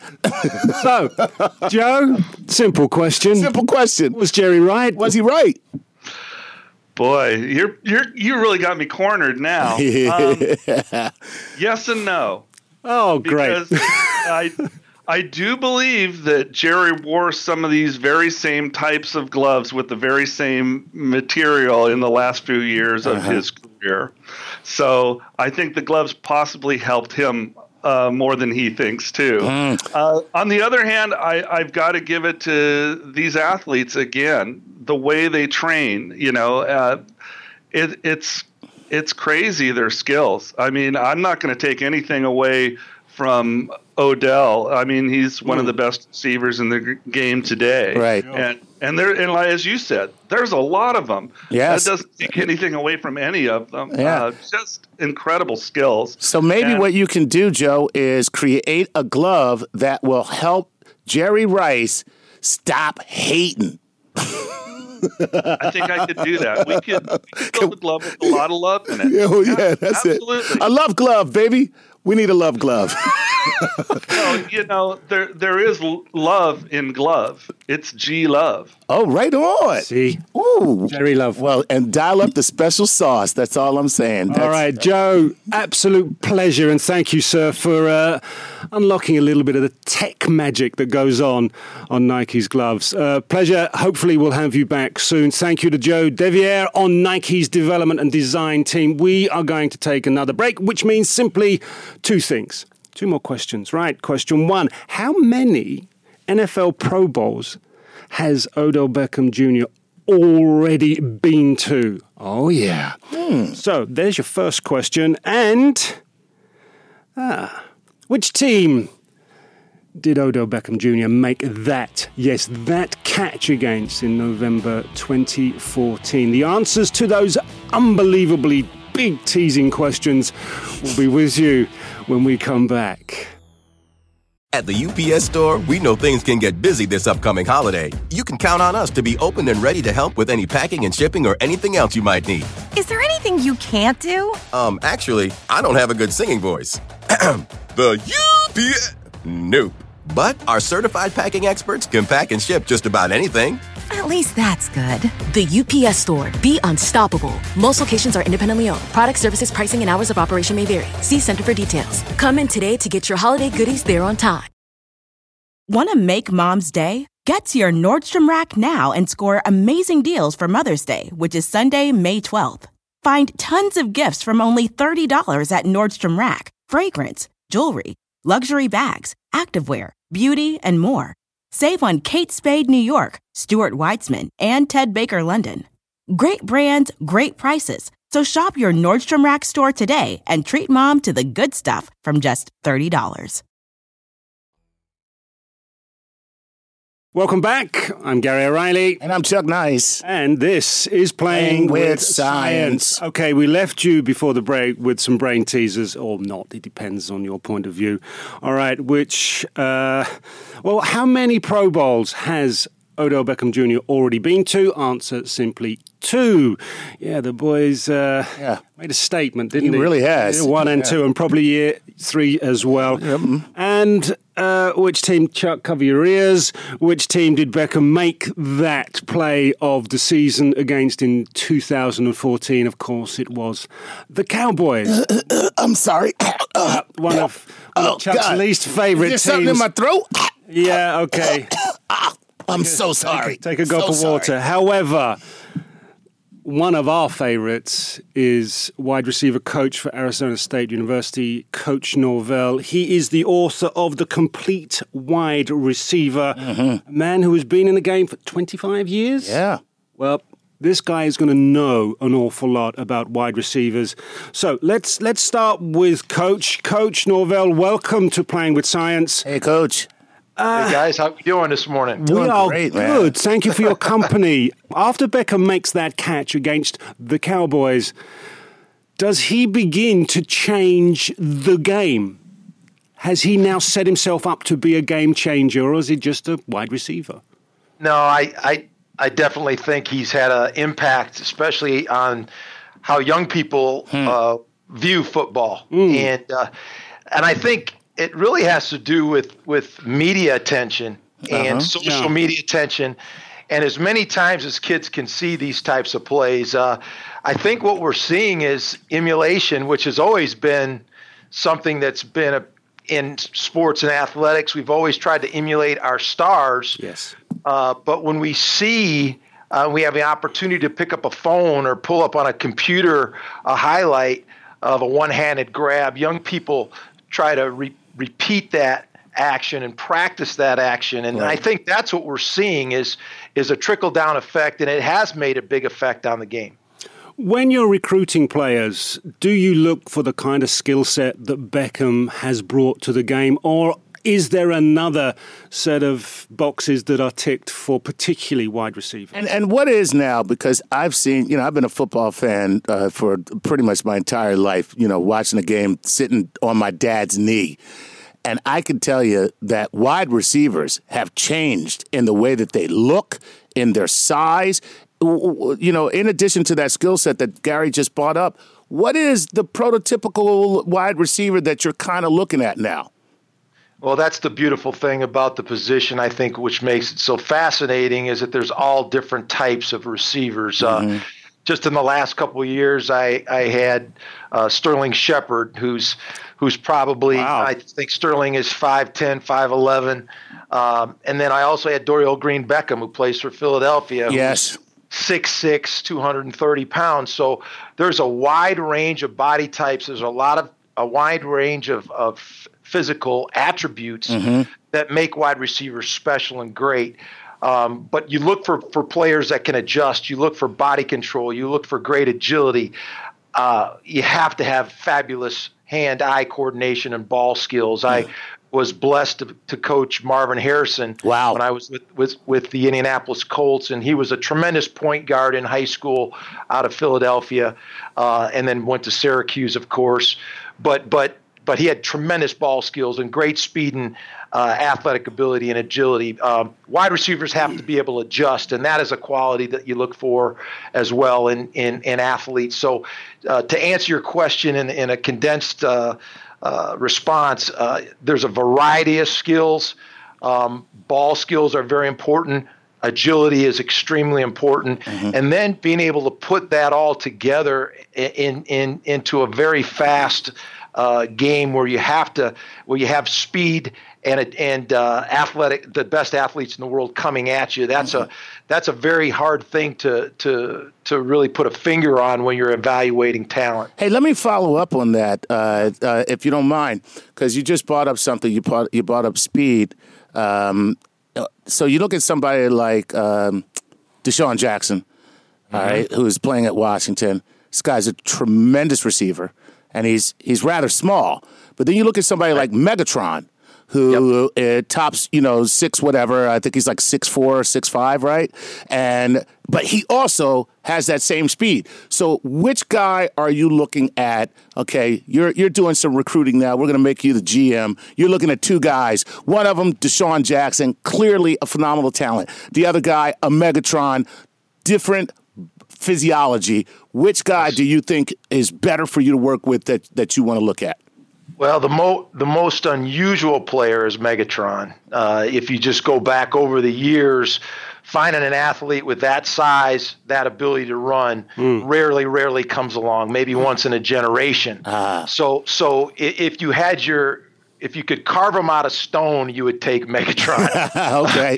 So, Joe, simple question. Simple question. Was Jerry right? Was he right? Boy, you're you're you really got me cornered now. Um, yes and no. Oh, great! Because I I do believe that Jerry wore some of these very same types of gloves with the very same material in the last few years of uh-huh. his career. So I think the gloves possibly helped him uh, more than he thinks too. Mm. Uh, on the other hand, I, I've got to give it to these athletes again. The way they train, you know, uh, it, it's it's crazy, their skills. I mean, I'm not going to take anything away from Odell. I mean, he's one mm. of the best receivers in the g- game today. Right. And and there, and like, as you said, there's a lot of them. Yes. That doesn't take anything away from any of them. Yeah. Uh, just incredible skills. So maybe and, what you can do, Joe, is create a glove that will help Jerry Rice stop hating. I think I could do that. We could, we could build a glove with a lot of love in it. Oh, yeah, yeah that's absolutely. it. A love glove, baby. We need a love glove. No, you know, there there is love in glove. It's G Love. Oh, right on. See? Ooh. Jerry Love. Well, and dial up the special sauce. That's all I'm saying. That's, all right, Joe, absolute pleasure. And thank you, sir, for uh, unlocking a little bit of the tech magic that goes on on Nike's gloves. Uh, pleasure. Hopefully we'll have you back soon. Thank you to Joe Deviere on Nike's development and design team. We are going to take another break, which means simply two things. Two more questions. Right. Question one. How many N F L Pro Bowls has Odell Beckham Junior already been to? Oh, yeah. Hmm. So there's your first question. And ah, which team did Odell Beckham Junior make that, yes, that catch against in November twenty fourteen? The answers to those unbelievably big teasing questions will be with you when we come back. At the U P S Store, we know things can get busy this upcoming holiday. You can count on us to be open and ready to help with any packing and shipping or anything else you might need. Is there anything you can't do? Um, actually, I don't have a good singing voice. The U P S... Nope. But our certified packing experts can pack and ship just about anything. At least that's good. The U P S Store. Be unstoppable. Most locations are independently owned. Product services, pricing, and hours of operation may vary. See Center for details. Come in today to get your holiday goodies there on time. Want to make Mom's Day? Get to your Nordstrom Rack now and score amazing deals for Mother's Day, which is Sunday, May twelfth. Find tons of gifts from only thirty dollars at Nordstrom Rack. Fragrance, jewelry, luxury bags, activewear, beauty, and more. Save on Kate Spade New York, Stuart Weitzman, and Ted Baker London. Great brands, great prices. So shop your Nordstrom Rack store today and treat Mom to the good stuff from just thirty dollars. Welcome back. I'm Gary O'Reilly. And I'm Chuck Nice. And this is Playing, Playing with, with science. science. Okay, we left you before the break with some brain teasers, or not. It depends on your point of view. All right, which, uh, well, how many Pro Bowls has Odell Beckham Junior already been to? Answer simply two. Yeah, the boys uh, yeah. made a statement, didn't he? He really has. One and yeah. two, and probably year three as well. Yep. And uh, which team, Chuck, cover your ears, which team did Beckham make that play of the season against in two thousand fourteen? Of course, it was the Cowboys. Uh, uh, uh, I'm sorry. Uh, one of, one oh, of Chuck's God. least favorite Is teams. there something in my throat? Yeah, okay. I'm so sorry. Take a, take a gulp so of water. Sorry. However, one of our favorites is wide receiver coach for Arizona State University, Coach Norvell. He is the author of The Complete Wide Receiver, mm-hmm. a man who has been in the game for twenty-five years. Yeah. Well, this guy is going to know an awful lot about wide receivers. So let's let's start with Coach. Coach Norvell, welcome to Playing with Science. Hey, Coach. Uh, hey guys, how you doing this morning? We are great, good. Man. Thank you for your company. After Beckham makes that catch against the Cowboys, does he begin to change the game? Has he now set himself up to be a game changer, or is he just a wide receiver? No, I, I, I definitely think he's had an impact, especially on how young people hmm. uh, view football, mm. and uh, and I think it really has to do with, with media attention and uh-huh. social yeah. media attention. And as many times as kids can see these types of plays, uh, I think what we're seeing is emulation, which has always been something that's been a, in sports and athletics. We've always tried to emulate our stars. Yes. Uh, but when we see, uh, we have the opportunity to pick up a phone or pull up on a computer a highlight of a one-handed grab, young people try to re- repeat that action and practice that action. And right. I think that's what we're seeing is is a trickle-down effect, and it has made a big effect on the game. When you're recruiting players, do you look for the kind of skill set that Beckham has brought to the game, or is there another set of boxes that are ticked for particularly wide receivers? And and what is now, because I've seen, you know, I've been a football fan uh, for pretty much my entire life, you know, watching the game, sitting on my dad's knee. And I can tell you that wide receivers have changed in the way that they look, in their size. You know, in addition to that skill set that Gary just brought up, what is the prototypical wide receiver that you're kind of looking at now? Well, that's the beautiful thing about the position, I think, which makes it so fascinating, is that there's all different types of receivers. Mm-hmm. Uh, just in the last couple of years, I, I had uh, Sterling Shepard, who's who's probably, wow. I think Sterling is five ten, five eleven. Um, and then I also had Dorial Green Beckham, who plays for Philadelphia. Yes. six six, two hundred thirty pounds. So there's a wide range of body types. There's a lot of a wide range of, of physical attributes mm-hmm. that make wide receivers special and great. Um, but you look for, for players that can adjust. You look for body control. You look for great agility. Uh, you have to have fabulous hand-eye coordination and ball skills. I was blessed to, to coach Marvin Harrison wow. when I was with, with, with the Indianapolis Colts, and he was a tremendous point guard in high school out of Philadelphia, uh, and then went to Syracuse, of course. But but but he had tremendous ball skills and great speed and uh, athletic ability and agility. Um, wide receivers have to be able to adjust, and that is a quality that you look for as well in in, in athletes. So uh, to answer your question in, in a condensed uh, uh, response, uh, there's a variety of skills. Um, ball skills are very important. Agility is extremely important. Mm-hmm. And then being able to put that all together in, in into a very fast uh, game where you have to, where you have speed and and uh, athletic, the best athletes in the world coming at you. That's mm-hmm. a that's a very hard thing to to to really put a finger on when you're evaluating talent. Hey, let me follow up on that, uh, uh, if you don't mind, because you just brought up something. You brought you brought up speed. Um, So you look at somebody like um, Deshaun Jackson, mm-hmm. all right, who's playing at Washington. This guy's a tremendous receiver, and he's he's rather small. But then you look at somebody like Megatron, who yep. uh, tops, you know, six whatever. I think he's like six four, six five, right? And but he also has that same speed. So which guy are you looking at? Okay, you're you're doing some recruiting now. We're going to make you the G M. You're looking at two guys. One of them, Deshaun Jackson, clearly a phenomenal talent. The other guy, a Megatron, different physiology. Which guy do you think is better for you to work with that, that you want to look at? Well, the mo- the most unusual player is Megatron. Uh, if you just go back over the years, finding an athlete with that size, that ability to run, mm. rarely, rarely comes along. Maybe once in a generation. Ah. So, so if you had your, if you could carve him out of stone, you would take Megatron. Okay.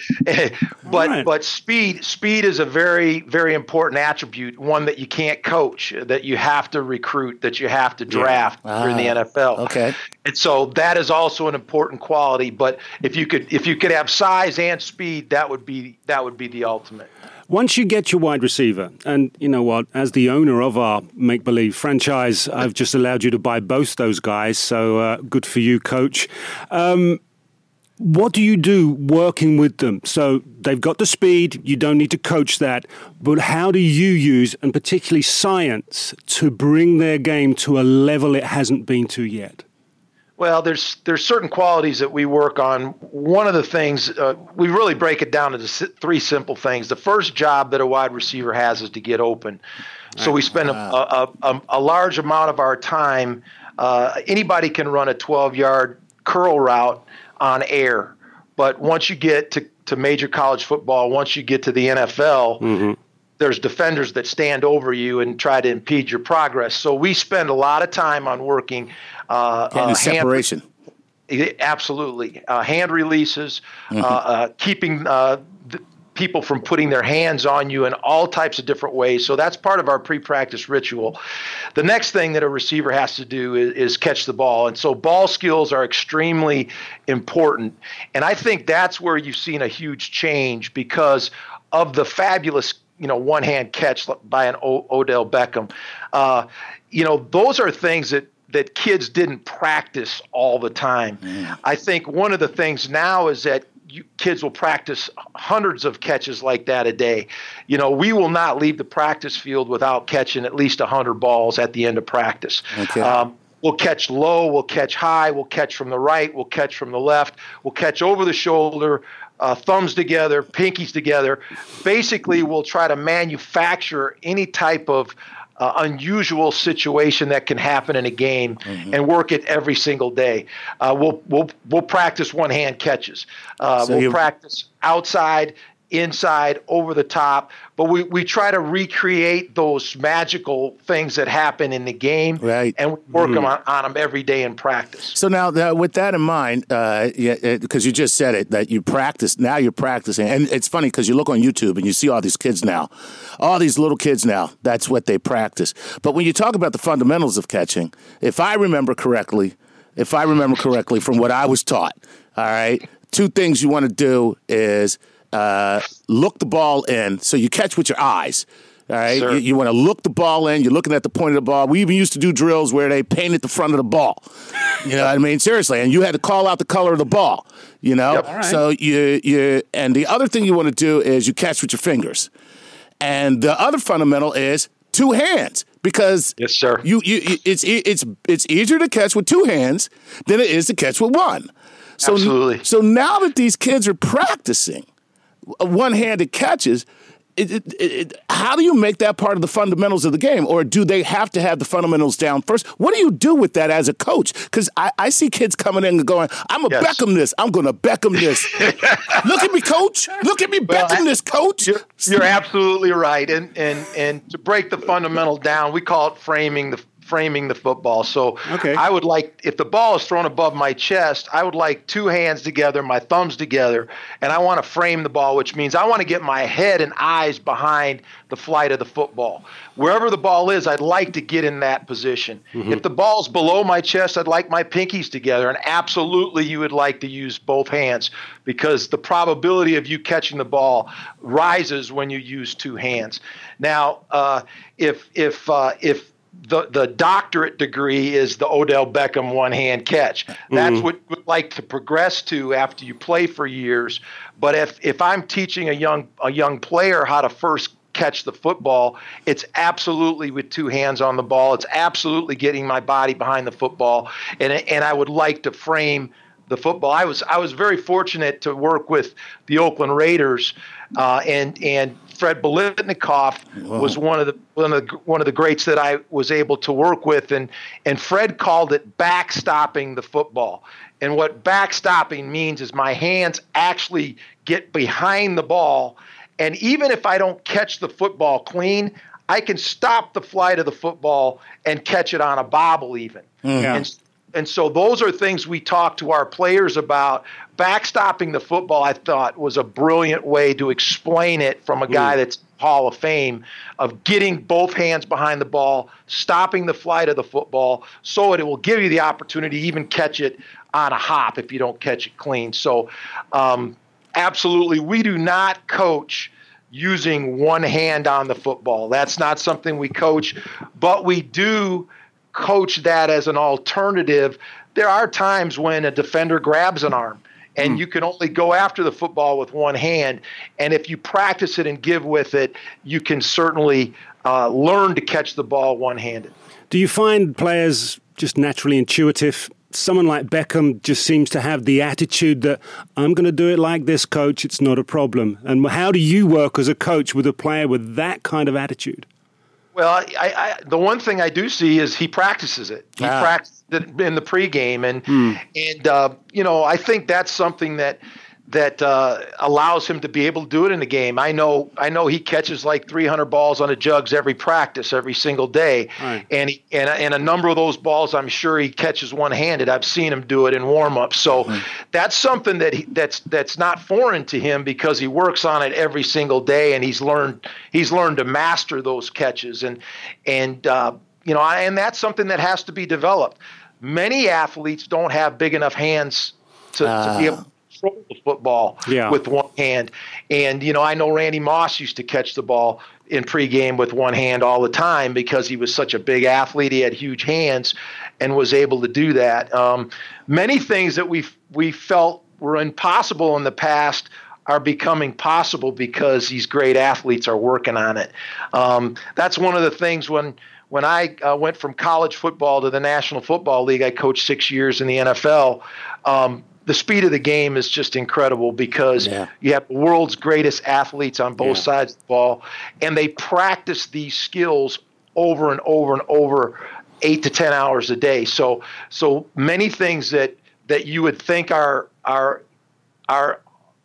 but right. but speed speed is a very, very important attribute, one that you can't coach, that you have to recruit, that you have to draft yeah. ah. in the N F L. Okay. And so that is also an important quality. But if you could if you could have size and speed, that would be that would be the ultimate. Once you get your wide receiver, and you know what, as the owner of our make-believe franchise, I've just allowed you to buy both those guys, so uh, good for you, Coach. Um, what do you do working with them? So they've got the speed, you don't need to coach that, but how do you use, and particularly science, to bring their game to a level it hasn't been to yet? Well, there's there's certain qualities that we work on. One of the things, uh, we really break it down into three simple things. The first job that a wide receiver has is to get open. So we spend a, a, a, a large amount of our time. Uh, anybody can run a twelve-yard curl route on air. But once you get to, to major college football, once you get to the N F L, mm-hmm. there's defenders that stand over you and try to impede your progress. So we spend a lot of time on working uh, Getting uh, separation. Hand, absolutely. Uh, hand releases, mm-hmm. uh, uh, keeping uh, the, people from putting their hands on you in all types of different ways. So that's part of our pre-practice ritual. The next thing that a receiver has to do is, is catch the ball. And so ball skills are extremely important. And I think that's where you've seen a huge change because of the fabulous, you know, one-hand catch by an o- Odell Beckham. Uh, you know, those are things that that kids didn't practice all the time. Mm. I think one of the things now is that You, kids will practice hundreds of catches like that a day. You know, we will not leave the practice field without catching at least one hundred balls at the end of practice. Okay. Um, we'll catch low, we'll catch high, we'll catch from the right, we'll catch from the left, we'll catch over the shoulder, uh, thumbs together, pinkies together. Basically, we'll try to manufacture any type of Uh, unusual situation that can happen in a game mm-hmm. and work it every single day. Uh, we'll we'll we'll practice one hand catches. Uh, so we'll practice outside, inside, over the top. But we, we try to recreate those magical things that happen in the game, right? And we work mm. them on, on them every day in practice. So now, uh, with that in mind, uh, yeah, because you just said it, that you practice, now you're practicing. And it's funny because you look on YouTube and you see all these kids now, all these little kids now, that's what they practice. But when you talk about the fundamentals of catching, if I remember correctly, if I remember correctly from what I was taught, all right, two things you want to do is uh, look the ball in. So you catch with your eyes. All right, sure. You, you want to look the ball in. You're looking at the point of the ball. We even used to do drills where they painted the front of the ball. You know what I mean? Seriously, and you had to call out the color of the ball. You know, yep. Right. So you you and the other thing you want to do is you catch with your fingers, and the other fundamental is two hands because yes, sir. You you it's it's it's easier to catch with two hands than it is to catch with one. So Absolutely. So now that these kids are practicing one-handed catches. It, it, it, how do you make that part of the fundamentals of the game? Or do they have to have the fundamentals down first? What do you do with that as a coach? Because I, I see kids coming in and going, I'm going to yes. Beckham this. I'm going to Beckham this. Look at me, coach. Look at me well, Beckham I, this, coach. You're, you're absolutely right. And, and, and to break the fundamental down, we call it framing the framing the football. So okay. I would like, if the ball is thrown above my chest, I would like two hands together, my thumbs together, and I want to frame the ball, which means I want to get my head and eyes behind the flight of the football. Wherever the ball is, I'd like to get in that position. Mm-hmm. If the ball's below my chest, I'd like my pinkies together, and absolutely you would like to use both hands because the probability of you catching the ball rises when you use two hands. Now, uh, if if uh, if The the doctorate degree is the Odell Beckham one-hand catch. That's mm-hmm. what we'd like to progress to after you play for years. But if if I'm teaching a young a young player how to first catch the football, it's absolutely with two hands on the ball. It's absolutely getting my body behind the football, and and I would like to frame the football. I was I was very fortunate to work with the Oakland Raiders, uh, and and Fred Biletnikoff Whoa. was one of the one of the one of the greats that I was able to work with, and and Fred called it backstopping the football. And what backstopping means is my hands actually get behind the ball, and even if I don't catch the football clean, I can stop the flight of the football and catch it on a bobble even. Mm. Yeah. And, And so those are things we talk to our players about. Backstopping the football, I thought, was a brilliant way to explain it from a guy mm. that's Hall of Fame, of getting both hands behind the ball, stopping the flight of the football, so it will give you the opportunity to even catch it on a hop if you don't catch it clean. So um, absolutely, we do not coach using one hand on the football. That's not something we coach, but we do coach that as an alternative. There are times when a defender grabs an arm and mm. you can only go after the football with one hand. And if you practice it and give with it, you can certainly uh, learn to catch the ball one-handed. Do you find players just naturally intuitive? Someone like Beckham just seems to have the attitude that I'm going to do it like this, coach. It's not a problem. And how do you work as a coach with a player with that kind of attitude? Well, I, I, the one thing I do see is he practices it. He ah. practiced it in the pregame, and hmm. and uh, you know, I think that's something that that uh, allows him to be able to do it in the game. I know I know he catches like three hundred balls on the jugs every practice, every single day. Right. And, he, and and a number of those balls I'm sure he catches one-handed. I've seen him do it in warm-up. So mm-hmm. that's something that he, that's that's not foreign to him because he works on it every single day, and he's learned he's learned to master those catches. And and uh, you know, and that's something that has to be developed. Many athletes don't have big enough hands to, uh. to be able to control the football yeah. with one hand. And, you know, I know Randy Moss used to catch the ball in pregame with one hand all the time because he was such a big athlete. He had huge hands and was able to do that. Um, many things that we we felt were impossible in the past are becoming possible because these great athletes are working on it. Um, that's one of the things when when I uh, went from college football to the National Football League. I coached six years in the N F L. Um, The speed of the game is just incredible because yeah. you have the world's greatest athletes on both yeah. sides of the ball, and they practice these skills over and over and over, eight to ten hours a day. So, so many things that, that you would think are are are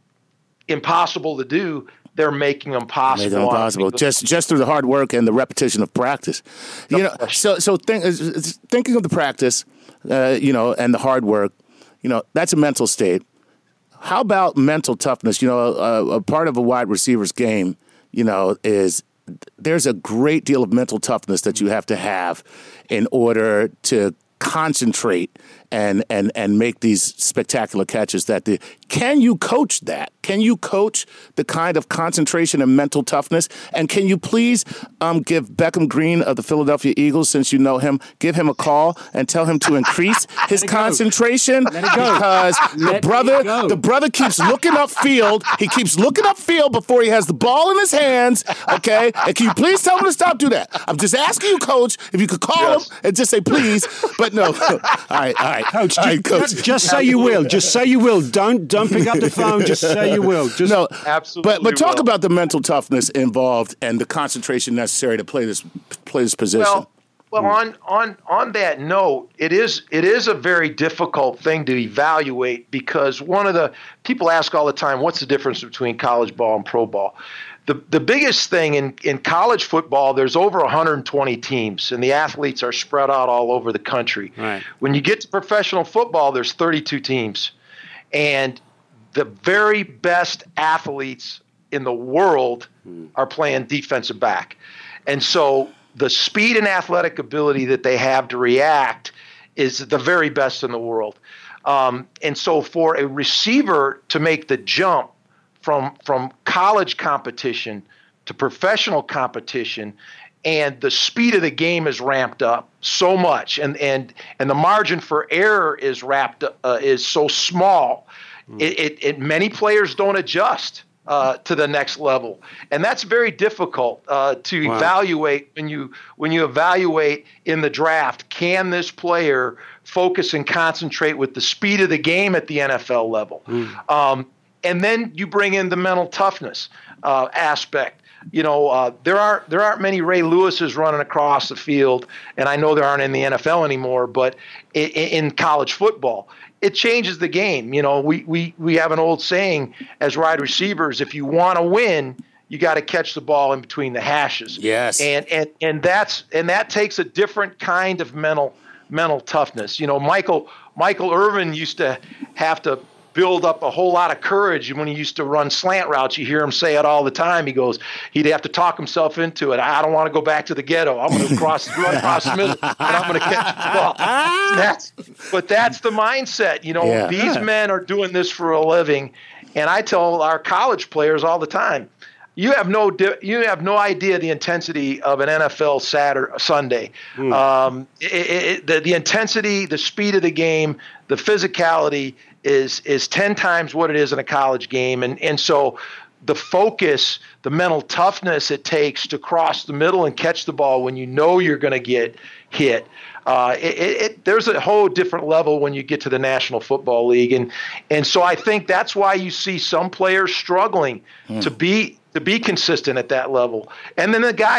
impossible to do, they're making them possible. Making them possible just just through the hard work and the repetition of practice. No you know, question. so so think, thinking of the practice, uh, you know, and the hard work. You know, that's a mental state. How about mental toughness? You know, a, a part of a wide receiver's game, you know, is there's a great deal of mental toughness that you have to have in order to concentrate and and and make these spectacular catches. That the can you coach that? Can you coach the kind of concentration and mental toughness? And can you please um, give Beckham Green of the Philadelphia Eagles, since you know him, give him a call and tell him to increase his concentration because the brother the brother keeps looking upfield. He keeps looking upfield before he has the ball in his hands. Okay, and can you please tell him to stop do that? I'm just asking you, Coach, if you could call yes. him and just say please. But no, all right, all right, Coach. All Just, right, Coach. just say you will. Just say you will. Don't don't pick up the phone. Just say you will. Just no, absolutely. But but talk will. about the mental toughness involved and the concentration necessary to play this play this position. Well, well, on on on that note, it is it is a very difficult thing to evaluate because one of the people ask all the time, what's the difference between college ball and pro ball? The the biggest thing in, in college football, there's over one hundred twenty teams, and the athletes are spread out all over the country. Right. When you get to professional football, there's thirty-two teams, and the very best athletes in the world are playing defensive back. And so the speed and athletic ability that they have to react is the very best in the world. Um, and so for a receiver to make the jump from from college competition to professional competition, and the speed of the game is ramped up so much, and and and the margin for error is wrapped uh, is so small. Mm. It, it, it many players don't adjust uh, to the next level, and that's very difficult uh, to wow. evaluate when you when you evaluate in the draft. Can this player focus and concentrate with the speed of the game at the N F L level? Mm. Um, And then you bring in the mental toughness uh, aspect. You know, uh, there aren't there aren't many Ray Lewises running across the field, and I know there aren't in the N F L anymore. But in, in college football, it changes the game. You know, we we we have an old saying as wide receivers: if you want to win, you got to catch the ball in between the hashes. Yes, and and and that's and that takes a different kind of mental mental toughness. You know, Michael Michael Irvin used to have to build up a whole lot of courage when he used to run slant routes. You hear him say it all the time. He goes, he'd have to talk himself into it. I don't want to go back to the ghetto. I'm going to cross, run across the middle, and I'm going to catch the ball. That's, but that's the mindset. You know, yeah. these men are doing this for a living, and I tell our college players all the time, you have no you have no idea the intensity of an N F L Saturday Sunday. Mm. Um, it, it, the, the intensity, the speed of the game, the physicality is is ten times what it is in a college game, and and so the focus, the mental toughness it takes to cross the middle and catch the ball when you know you're going to get hit. Uh, it, it, there's a whole different level when you get to the National Football League, and and so I think that's why you see some players struggling mm. to be to be consistent at that level. And then the guys that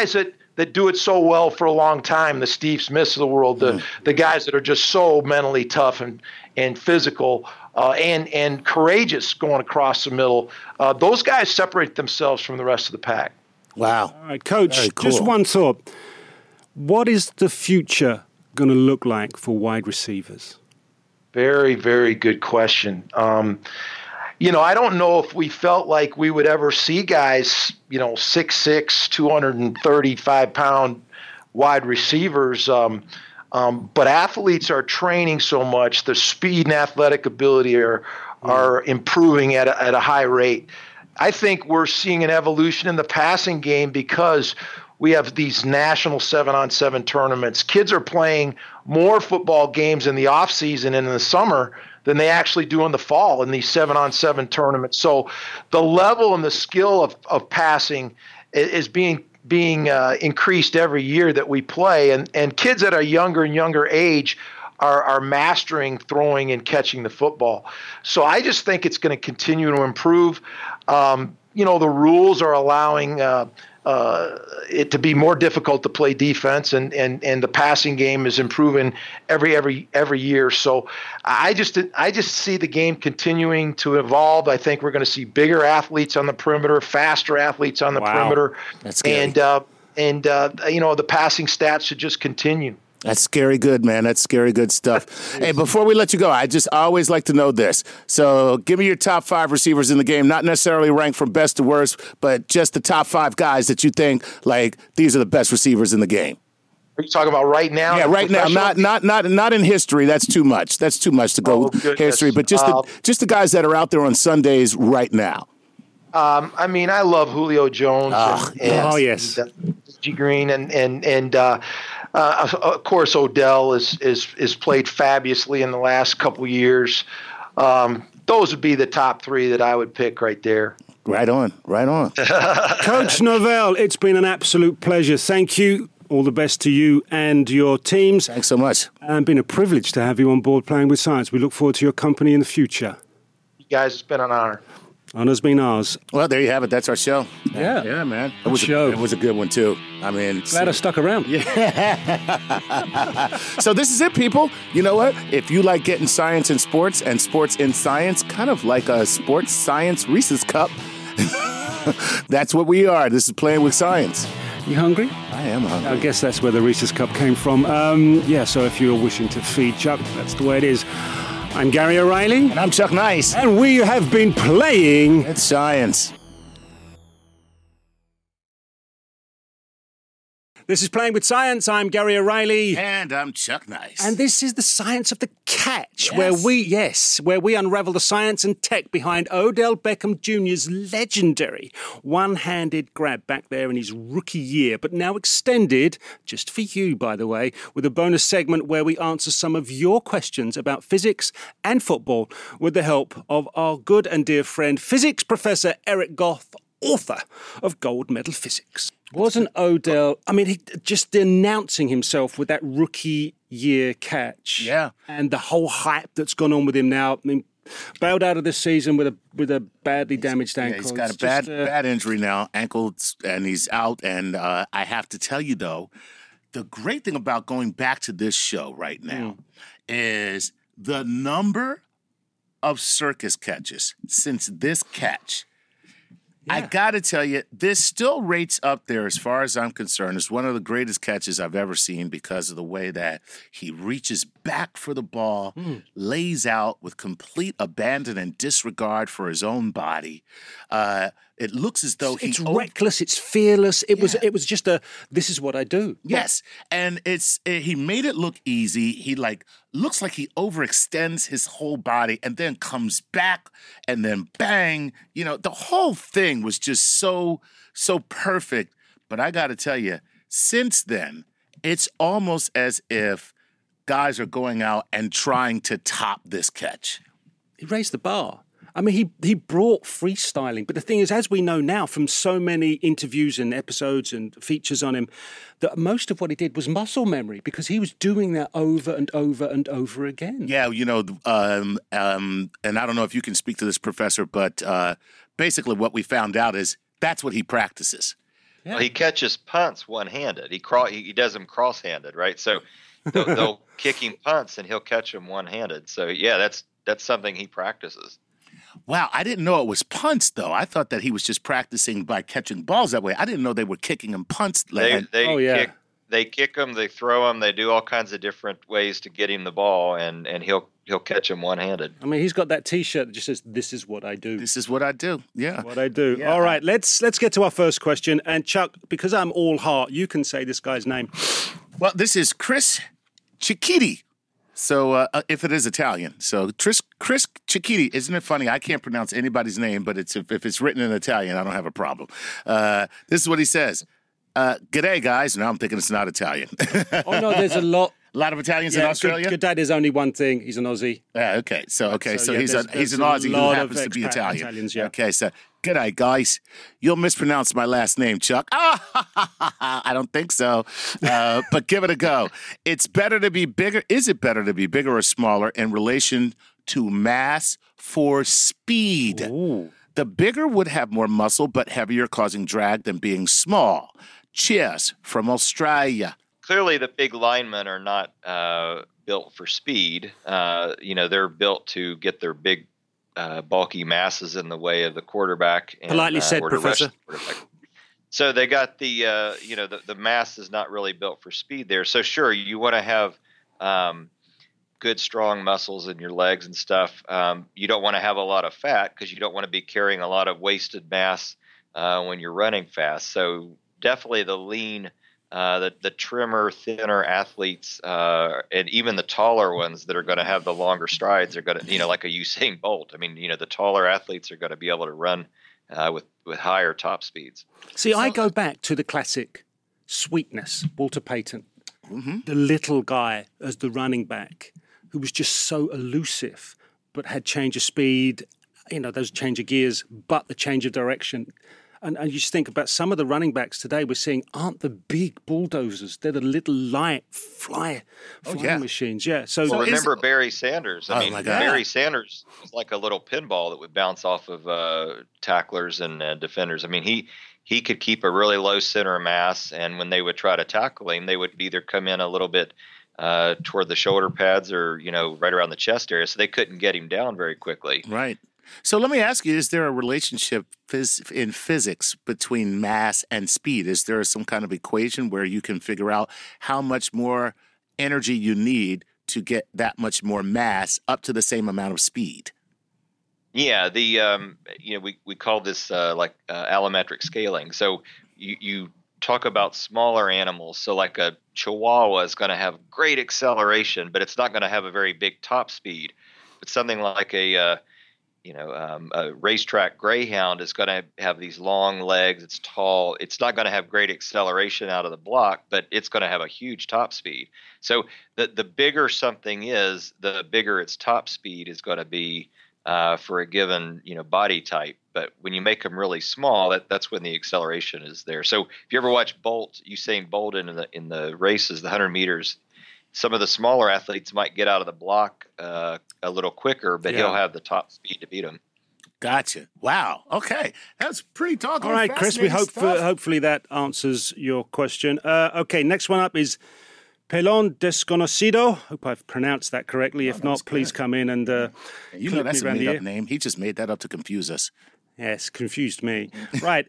that do it so well for a long time, the Steve Smiths of the world, the mm. the guys that are just so mentally tough and and physical uh, and and courageous going across the middle. Uh, those guys separate themselves from the rest of the pack. Wow. All right, Coach, cool. just one thought. What is the future going to look like for wide receivers? Very, very good question. Um, you know, I don't know if we felt like we would ever see guys, you know, six six, two hundred thirty-five pound wide receivers. Um, um, but athletes are training so much. The speed and athletic ability are, are improving at a, at a high rate. I think we're seeing an evolution in the passing game because we have these national seven-on-seven tournaments. Kids are playing more football games in the offseason and in the summer than they actually do in the fall in these seven-on-seven tournaments. So the level and the skill of, of passing is being being uh, increased every year that we play. And, and kids at a younger and younger age are, are mastering throwing and catching the football. So I just think it's going to continue to improve. Um, you know, the rules are allowing uh, uh, it to be more difficult to play defense, and, and, and the passing game is improving every every every year. So I just I just see the game continuing to evolve. I think we're going to see bigger athletes on the perimeter, faster athletes on the Wow. perimeter, That's scary. and uh, and uh, you know the passing stats should just continue. That's scary good, man. That's scary good stuff. Hey, before we let you go, I just always like to know this. So give me your top five receivers in the game, not necessarily ranked from best to worst, but just the top five guys that you think, like, these are the best receivers in the game. Are you talking about right now? Yeah, right now. Not not not not in history. That's too much. That's too much to go Oh, goodness. history. But just the, Uh, just the guys that are out there on Sundays right now. Um, I mean, I love Julio Jones. Oh, and, and, oh, yes. and, uh, G. Green and and and uh, uh, of course Odell is is is played fabulously in the last couple years. Um, those would be the top three that I would pick right there. Right on, right on. Coach Norvell, it's been an absolute pleasure. Thank you. All the best to you and your teams. Thanks so much. And been a privilege to have you on board Playing with Science. We look forward to your company in the future. You guys, it's been an honor. Honor's been ours. Well, there you have it. That's our show. Yeah. Yeah, man. Good It was show. A, it was a good one, too. I mean, Glad I stuck around. Yeah. So this is it, people. You know what? If you like getting science in sports and sports in science, kind of like a sports science Reese's Cup, that's what we are. This is Playing with Science. You hungry? I am hungry. I guess that's where the Reese's Cup came from. Um, yeah, so if you're wishing to feed Chuck, that's the way it is. I'm Gary O'Reilly. And I'm Chuck Nice. And we have been playing... It's science. This is Playing with Science. I'm Gary O'Reilly. And I'm Chuck Nice. And this is the science of the catch, Yes. where we, yes, where we unravel the science and tech behind Odell Beckham Junior's legendary one-handed grab back there in his rookie year, but now extended, just for you, by the way, with a bonus segment where we answer some of your questions about physics and football with the help of our good and dear friend, physics professor Eric Goff, author of Gold Medal Physics. Wasn't Odell, I mean, he just announcing himself with that rookie year catch. Yeah. And the whole hype that's gone on with him now. I mean, bailed out of this season with a with a badly damaged ankle. Yeah, he's got It's a bad just, uh, bad injury now, ankle, and he's out. And uh, I have to tell you, though, the great thing about going back to this show right now is the number of circus catches since this catch. I got to tell you, this still rates up there as far as I'm concerned. It's one of the greatest catches I've ever seen because of the way that he reaches back for the ball, Mm. lays out with complete abandon and disregard for his own body. Uh, it looks as though he... It's reckless, it's fearless. It was it was just a, this is what I do. Yes, and it's uh, he made it look easy. He like looks like he overextends his whole body and then comes back and then bang. You know, the whole thing was just so so perfect. But I got to tell you, since then, it's almost as if guys are going out and trying to top this catch. He raised the bar. I mean, he he brought freestyling. But the thing is, as we know now from so many interviews and episodes and features on him, that most of what he did was muscle memory because he was doing that over and over and over again. Yeah, you know, um, um, and I don't know if you can speak to this, Professor, but uh, basically what we found out is that's what he practices. Well, he catches punts one-handed. He cro- he does them cross-handed, right? So they'll, they'll kick him punts and he'll catch them one-handed. So yeah, that's that's something he practices. Wow, I didn't know it was punts, though. I thought that he was just practicing by catching balls that way. I didn't know they were kicking him punts. They, they oh, yeah. Kick, they kick him, they throw him, they do all kinds of different ways to get him the ball, and, and he'll he'll catch him one-handed. I mean, he's got that T-shirt that just says, "This is what I do." This is what I do, yeah. What I do. Yeah. All right, let's let's get to our first question. And Chuck, because I'm all heart, you can say this guy's name. Well, this is Chris Cicchetti. So uh, if it is Italian, so Chris Chris Cicchetti, isn't it funny? I can't pronounce anybody's name, but it's if, if it's written in Italian, I don't have a problem. Uh, this is what he says. Uh, G'day, guys. Now I'm thinking it's not Italian. Oh, no, there's a lot. A lot of Italians yeah, in Australia? Good, good Dad is only one thing. He's an Aussie. Yeah, okay. So, okay. So, So, yeah, he's, there's- a, he's an there's a Aussie who lot happens of to be expat Italian. Italians, yeah. Okay. So, g'day, guys. You'll mispronounce my last name, Chuck. Ah, I don't think so. Uh, but give it a go. It's better to be bigger. Is it better to be bigger or smaller in relation to mass for speed? Ooh. The bigger would have more muscle, but heavier, causing drag than being small. Cheers from Australia. Clearly, the big linemen are not uh, built for speed. Uh, you know, they're built to get their big, uh, bulky masses in the way of the quarterback. And, Politely uh, said, or to rush Professor. the quarterback. So they got the, uh, you know, the, the mass is not really built for speed there. So sure, you want to have um, good, strong muscles in your legs and stuff. Um, you don't want to have a lot of fat because you don't want to be carrying a lot of wasted mass uh, when you're running fast. So definitely the lean, uh, the, the trimmer, thinner athletes, uh, and even the taller ones that are going to have the longer strides are going to, you know, like a Usain Bolt. I mean, you know, the taller athletes are going to be able to run uh, with, with higher top speeds. See, I go back to the classic sweetness, Walter Payton, mm-hmm. the little guy as the running back who was just so elusive, but had change of speed, you know, those change of gears, but the change of direction. And, and you just think about some of the running backs today we're seeing aren't the big bulldozers. They're the little light fly, Oh, flying yeah. machines. Yeah. So, Well, remember Barry Sanders. I Oh, mean, my God. Barry Sanders was like a little pinball that would bounce off of uh, tacklers and uh, defenders. I mean, he he could keep a really low center of mass, and when they would try to tackle him, they would either come in a little bit uh, toward the shoulder pads or, you know, right around the chest area, so they couldn't get him down very quickly. Right. So let me ask you, is there a relationship phys- in physics between mass and speed? Is there some kind of equation where you can figure out how much more energy you need to get that much more mass up to the same amount of speed? Yeah, the um, you know we we call this uh, like uh, allometric scaling. So you you talk about smaller animals. So like a Chihuahua is going to have great acceleration, but it's not going to have a very big top speed. But something like a uh, you know um, a racetrack greyhound is going to have these long legs. It's tall. It's not going to have great acceleration out of the block, but it's going to have a huge top speed. So the the bigger something is, the bigger its top speed is going to be. Uh, for a given, you know, body type, but when you make them really small, that, that's when the acceleration is there. So if you ever watch Bolt, Usain Bolt in the in the races, the hundred meters, some of the smaller athletes might get out of the block uh, a little quicker, but Yeah. he'll have the top speed to beat them. Gotcha. Wow. Okay, that's pretty doggone. all right, Chris, we fascinating hope stuff. for, hopefully that answers your question. Uh, okay, next one up is Pelon Desconocido. Hope I've pronounced that correctly. If not, please come in and uh, You know clip that's me a around the made-up ear. name. He just made that up to confuse us. Yes, confused me. Right.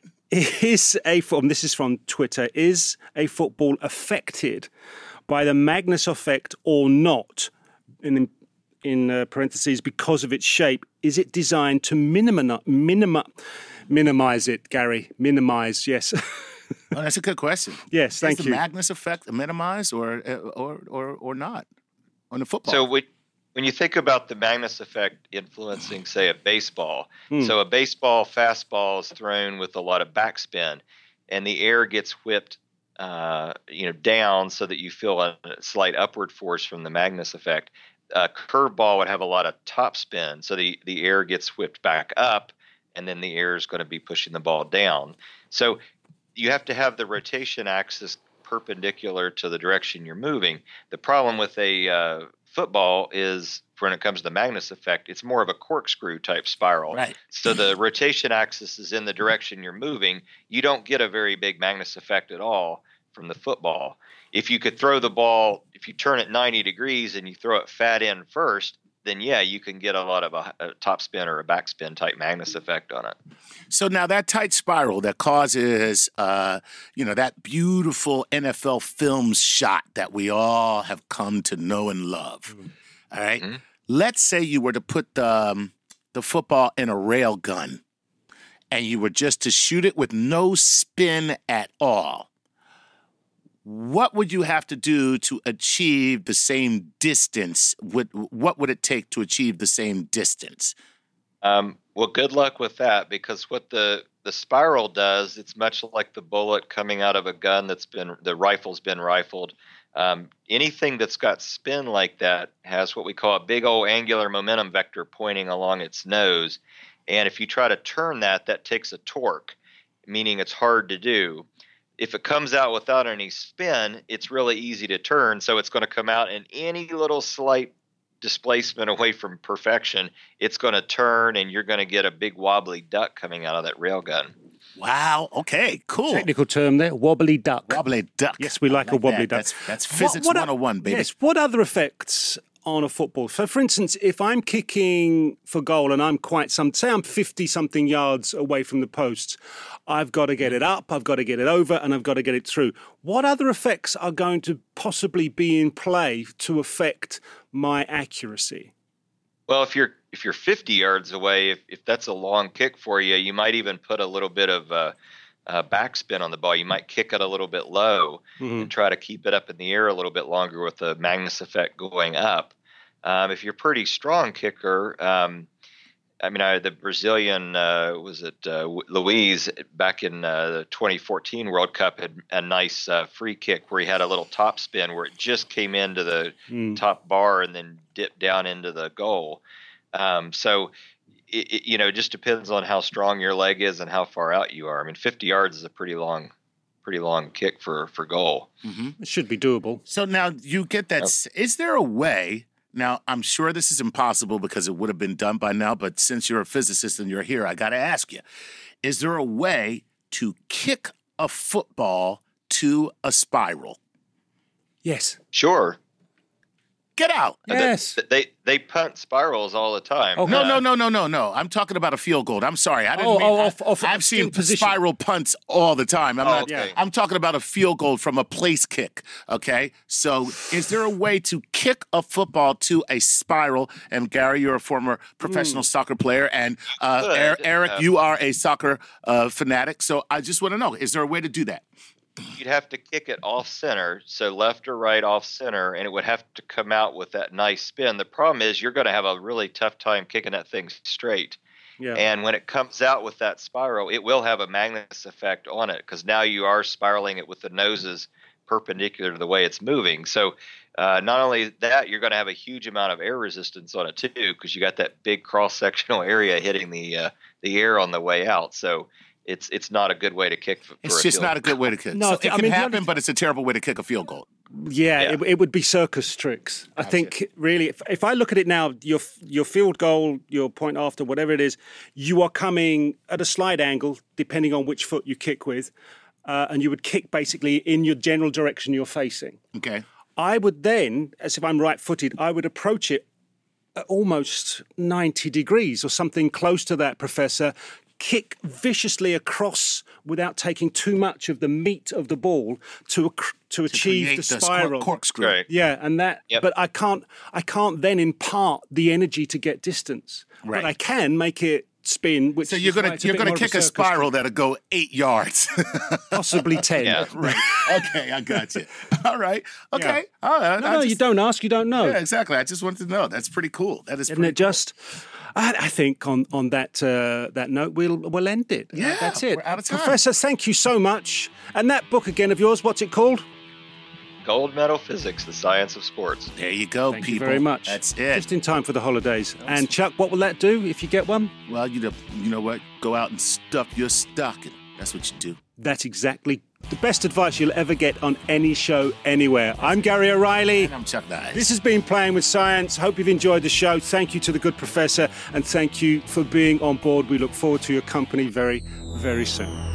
Is a fo- this is from Twitter. Is a football affected by the Magnus effect or not? In in uh, parentheses, because of its shape, is it designed to minima, minima, minimize it, Gary? Minimize, yes. Oh, that's a good question. Yes, thank Is you. the Magnus effect minimized or or or or not on the football? So we, when you think about the Magnus effect influencing, say, a baseball, Hmm. so a baseball fastball is thrown with a lot of backspin, and the air gets whipped, uh, you know, down so that you feel a slight upward force from the Magnus effect. A curveball would have a lot of top spin, so the the air gets whipped back up, and then the air is going to be pushing the ball down. So you have to have the rotation axis perpendicular to the direction you're moving. The problem with a uh, football is, when it comes to the Magnus effect, it's more of a corkscrew type spiral. Right. So the rotation axis is in the direction you're moving. You don't get a very big Magnus effect at all from the football. If you could throw the ball, if you turn it ninety degrees and you throw it fat end first, then yeah, you can get a lot of a, a top spin or a backspin type Magnus effect on it. So now that tight spiral that causes, uh, you know, that beautiful N F L films shot that we all have come to know and love. Mm-hmm. All right. Mm-hmm. Let's say you were to put the, um, the football in a rail gun and you were just to shoot it with no spin at all. What would you have to do to achieve the same distance? What, what would it take to achieve the same distance? Um, well, good luck with that, because what the, the spiral does, it's much like the bullet coming out of a gun that's been, the rifle's been rifled. Um, anything that's got spin like that has what we call a big old angular momentum vector pointing along its nose. And if you try to turn that, that takes a torque, meaning it's hard to do. If it comes out without any spin, it's really easy to turn. So it's going to come out in any little slight displacement away from perfection. It's going to turn, and you're going to get a big wobbly duck coming out of that railgun. Wow. Okay, cool. Technical term there, wobbly duck. Wobbly duck. Yes, we like, like a wobbly that. duck. That's, that's physics what, what one oh one, baby. Yes. What other effects on a football? So, for instance, if I'm kicking for goal and I'm quite some, say I'm fifty-something yards away from the posts, I've got to get it up, I've got to get it over, and I've got to get it through. What other effects are going to possibly be in play to affect my accuracy? Well, if you're if you're fifty yards away, if, if that's a long kick for you, you might even put a little bit of uh, uh, backspin on the ball. You might kick it a little bit low mm-hmm. and try to keep it up in the air a little bit longer with the Magnus effect going up. Um, if you're a pretty strong kicker, um, I mean, I, the Brazilian, uh, was it uh, Luiz, back in uh, the twenty fourteen World Cup, had a nice uh, free kick where he had a little top spin where it just came into the mm. top bar and then dipped down into the goal. Um, so, it, it, you know, it just depends on how strong your leg is and how far out you are. I mean, fifty yards is a pretty long, pretty long kick for, for goal. Mm-hmm. It should be doable. So now you get that. Yep. Is there a way? Now, I'm sure this is impossible because it would have been done by now, but since you're a physicist and you're here, I got to ask you, is there a way to kick a football to a spiral? Yes. Sure. Get out. Yes. They, they they punt spirals all the time. Oh, no, no, no, no, no, no. I'm talking about a field goal. I'm sorry. I didn't oh, mean oh, I, off, off, I've seen position. Spiral punts all the time. I'm oh, not okay. I'm talking about a field goal from a place kick, okay? So, is there a way to kick a football to a spiral? And Gary, you're a former professional mm. soccer player, and uh, er, Eric, uh, you are a soccer uh, fanatic. So, I just want to know, is there a way to do that? You'd have to kick it off center, so left or right off center, and it would have to come out with that nice spin. The problem is you're going to have a really tough time kicking that thing straight. Yeah. And when it comes out with that spiral, it will have a Magnus effect on it, because now you are spiraling it with the noses perpendicular to the way it's moving. So uh, not only that, you're going to have a huge amount of air resistance on it too, because you got that big cross-sectional area hitting the uh, the air on the way out. So It's it's not a good way to kick. For it's a just field not a good way to kick. No, so it I can mean, happen, only... but it's a terrible way to kick a field goal. Yeah, yeah. It, it would be circus tricks. I think really, if, if I look at it now, your your field goal, your point after, whatever it is, you are coming at a slight angle, depending on which foot you kick with, uh, and you would kick basically in your general direction you're facing. Okay. I would then, as if I'm right-footed, I would approach it at almost ninety degrees or something close to that, Professor. Kick viciously across without taking too much of the meat of the ball to to, to achieve the spiral the corkscrew. Right. Yeah, and that. Yep. But I can't. I can't then impart the energy to get distance. Right. But I can make it spin. Which so you're gonna you're gonna kick a, a spiral that'll go eight yards, possibly ten. Yeah. Right. Okay, I got you. All right. Okay. Yeah. All right. No, I no, just, you don't ask, you don't know. Yeah, exactly. I just wanted to know. That's pretty cool. That is. Isn't pretty it just? I, I think on on that uh, that note, we'll we'll end it. Yeah, that's it. We're out of time. Professor, thank you so much. And that book again of yours, what's it called? Gold Medal Physics: The Science of Sports. There you go, Thank people. you very much. That's it. Just in time for the holidays. And Chuck, what will that do if you get one? Well, you know, you know what? Go out and stuff your stocking. That's what you do. That's exactly The best advice you'll ever get on any show anywhere. I'm Gary O'Reilly. And I'm Chuck Nice. This has been Playing with Science. Hope you've enjoyed the show. Thank you to the good professor, and thank you for being on board. We look forward to your company very, very soon.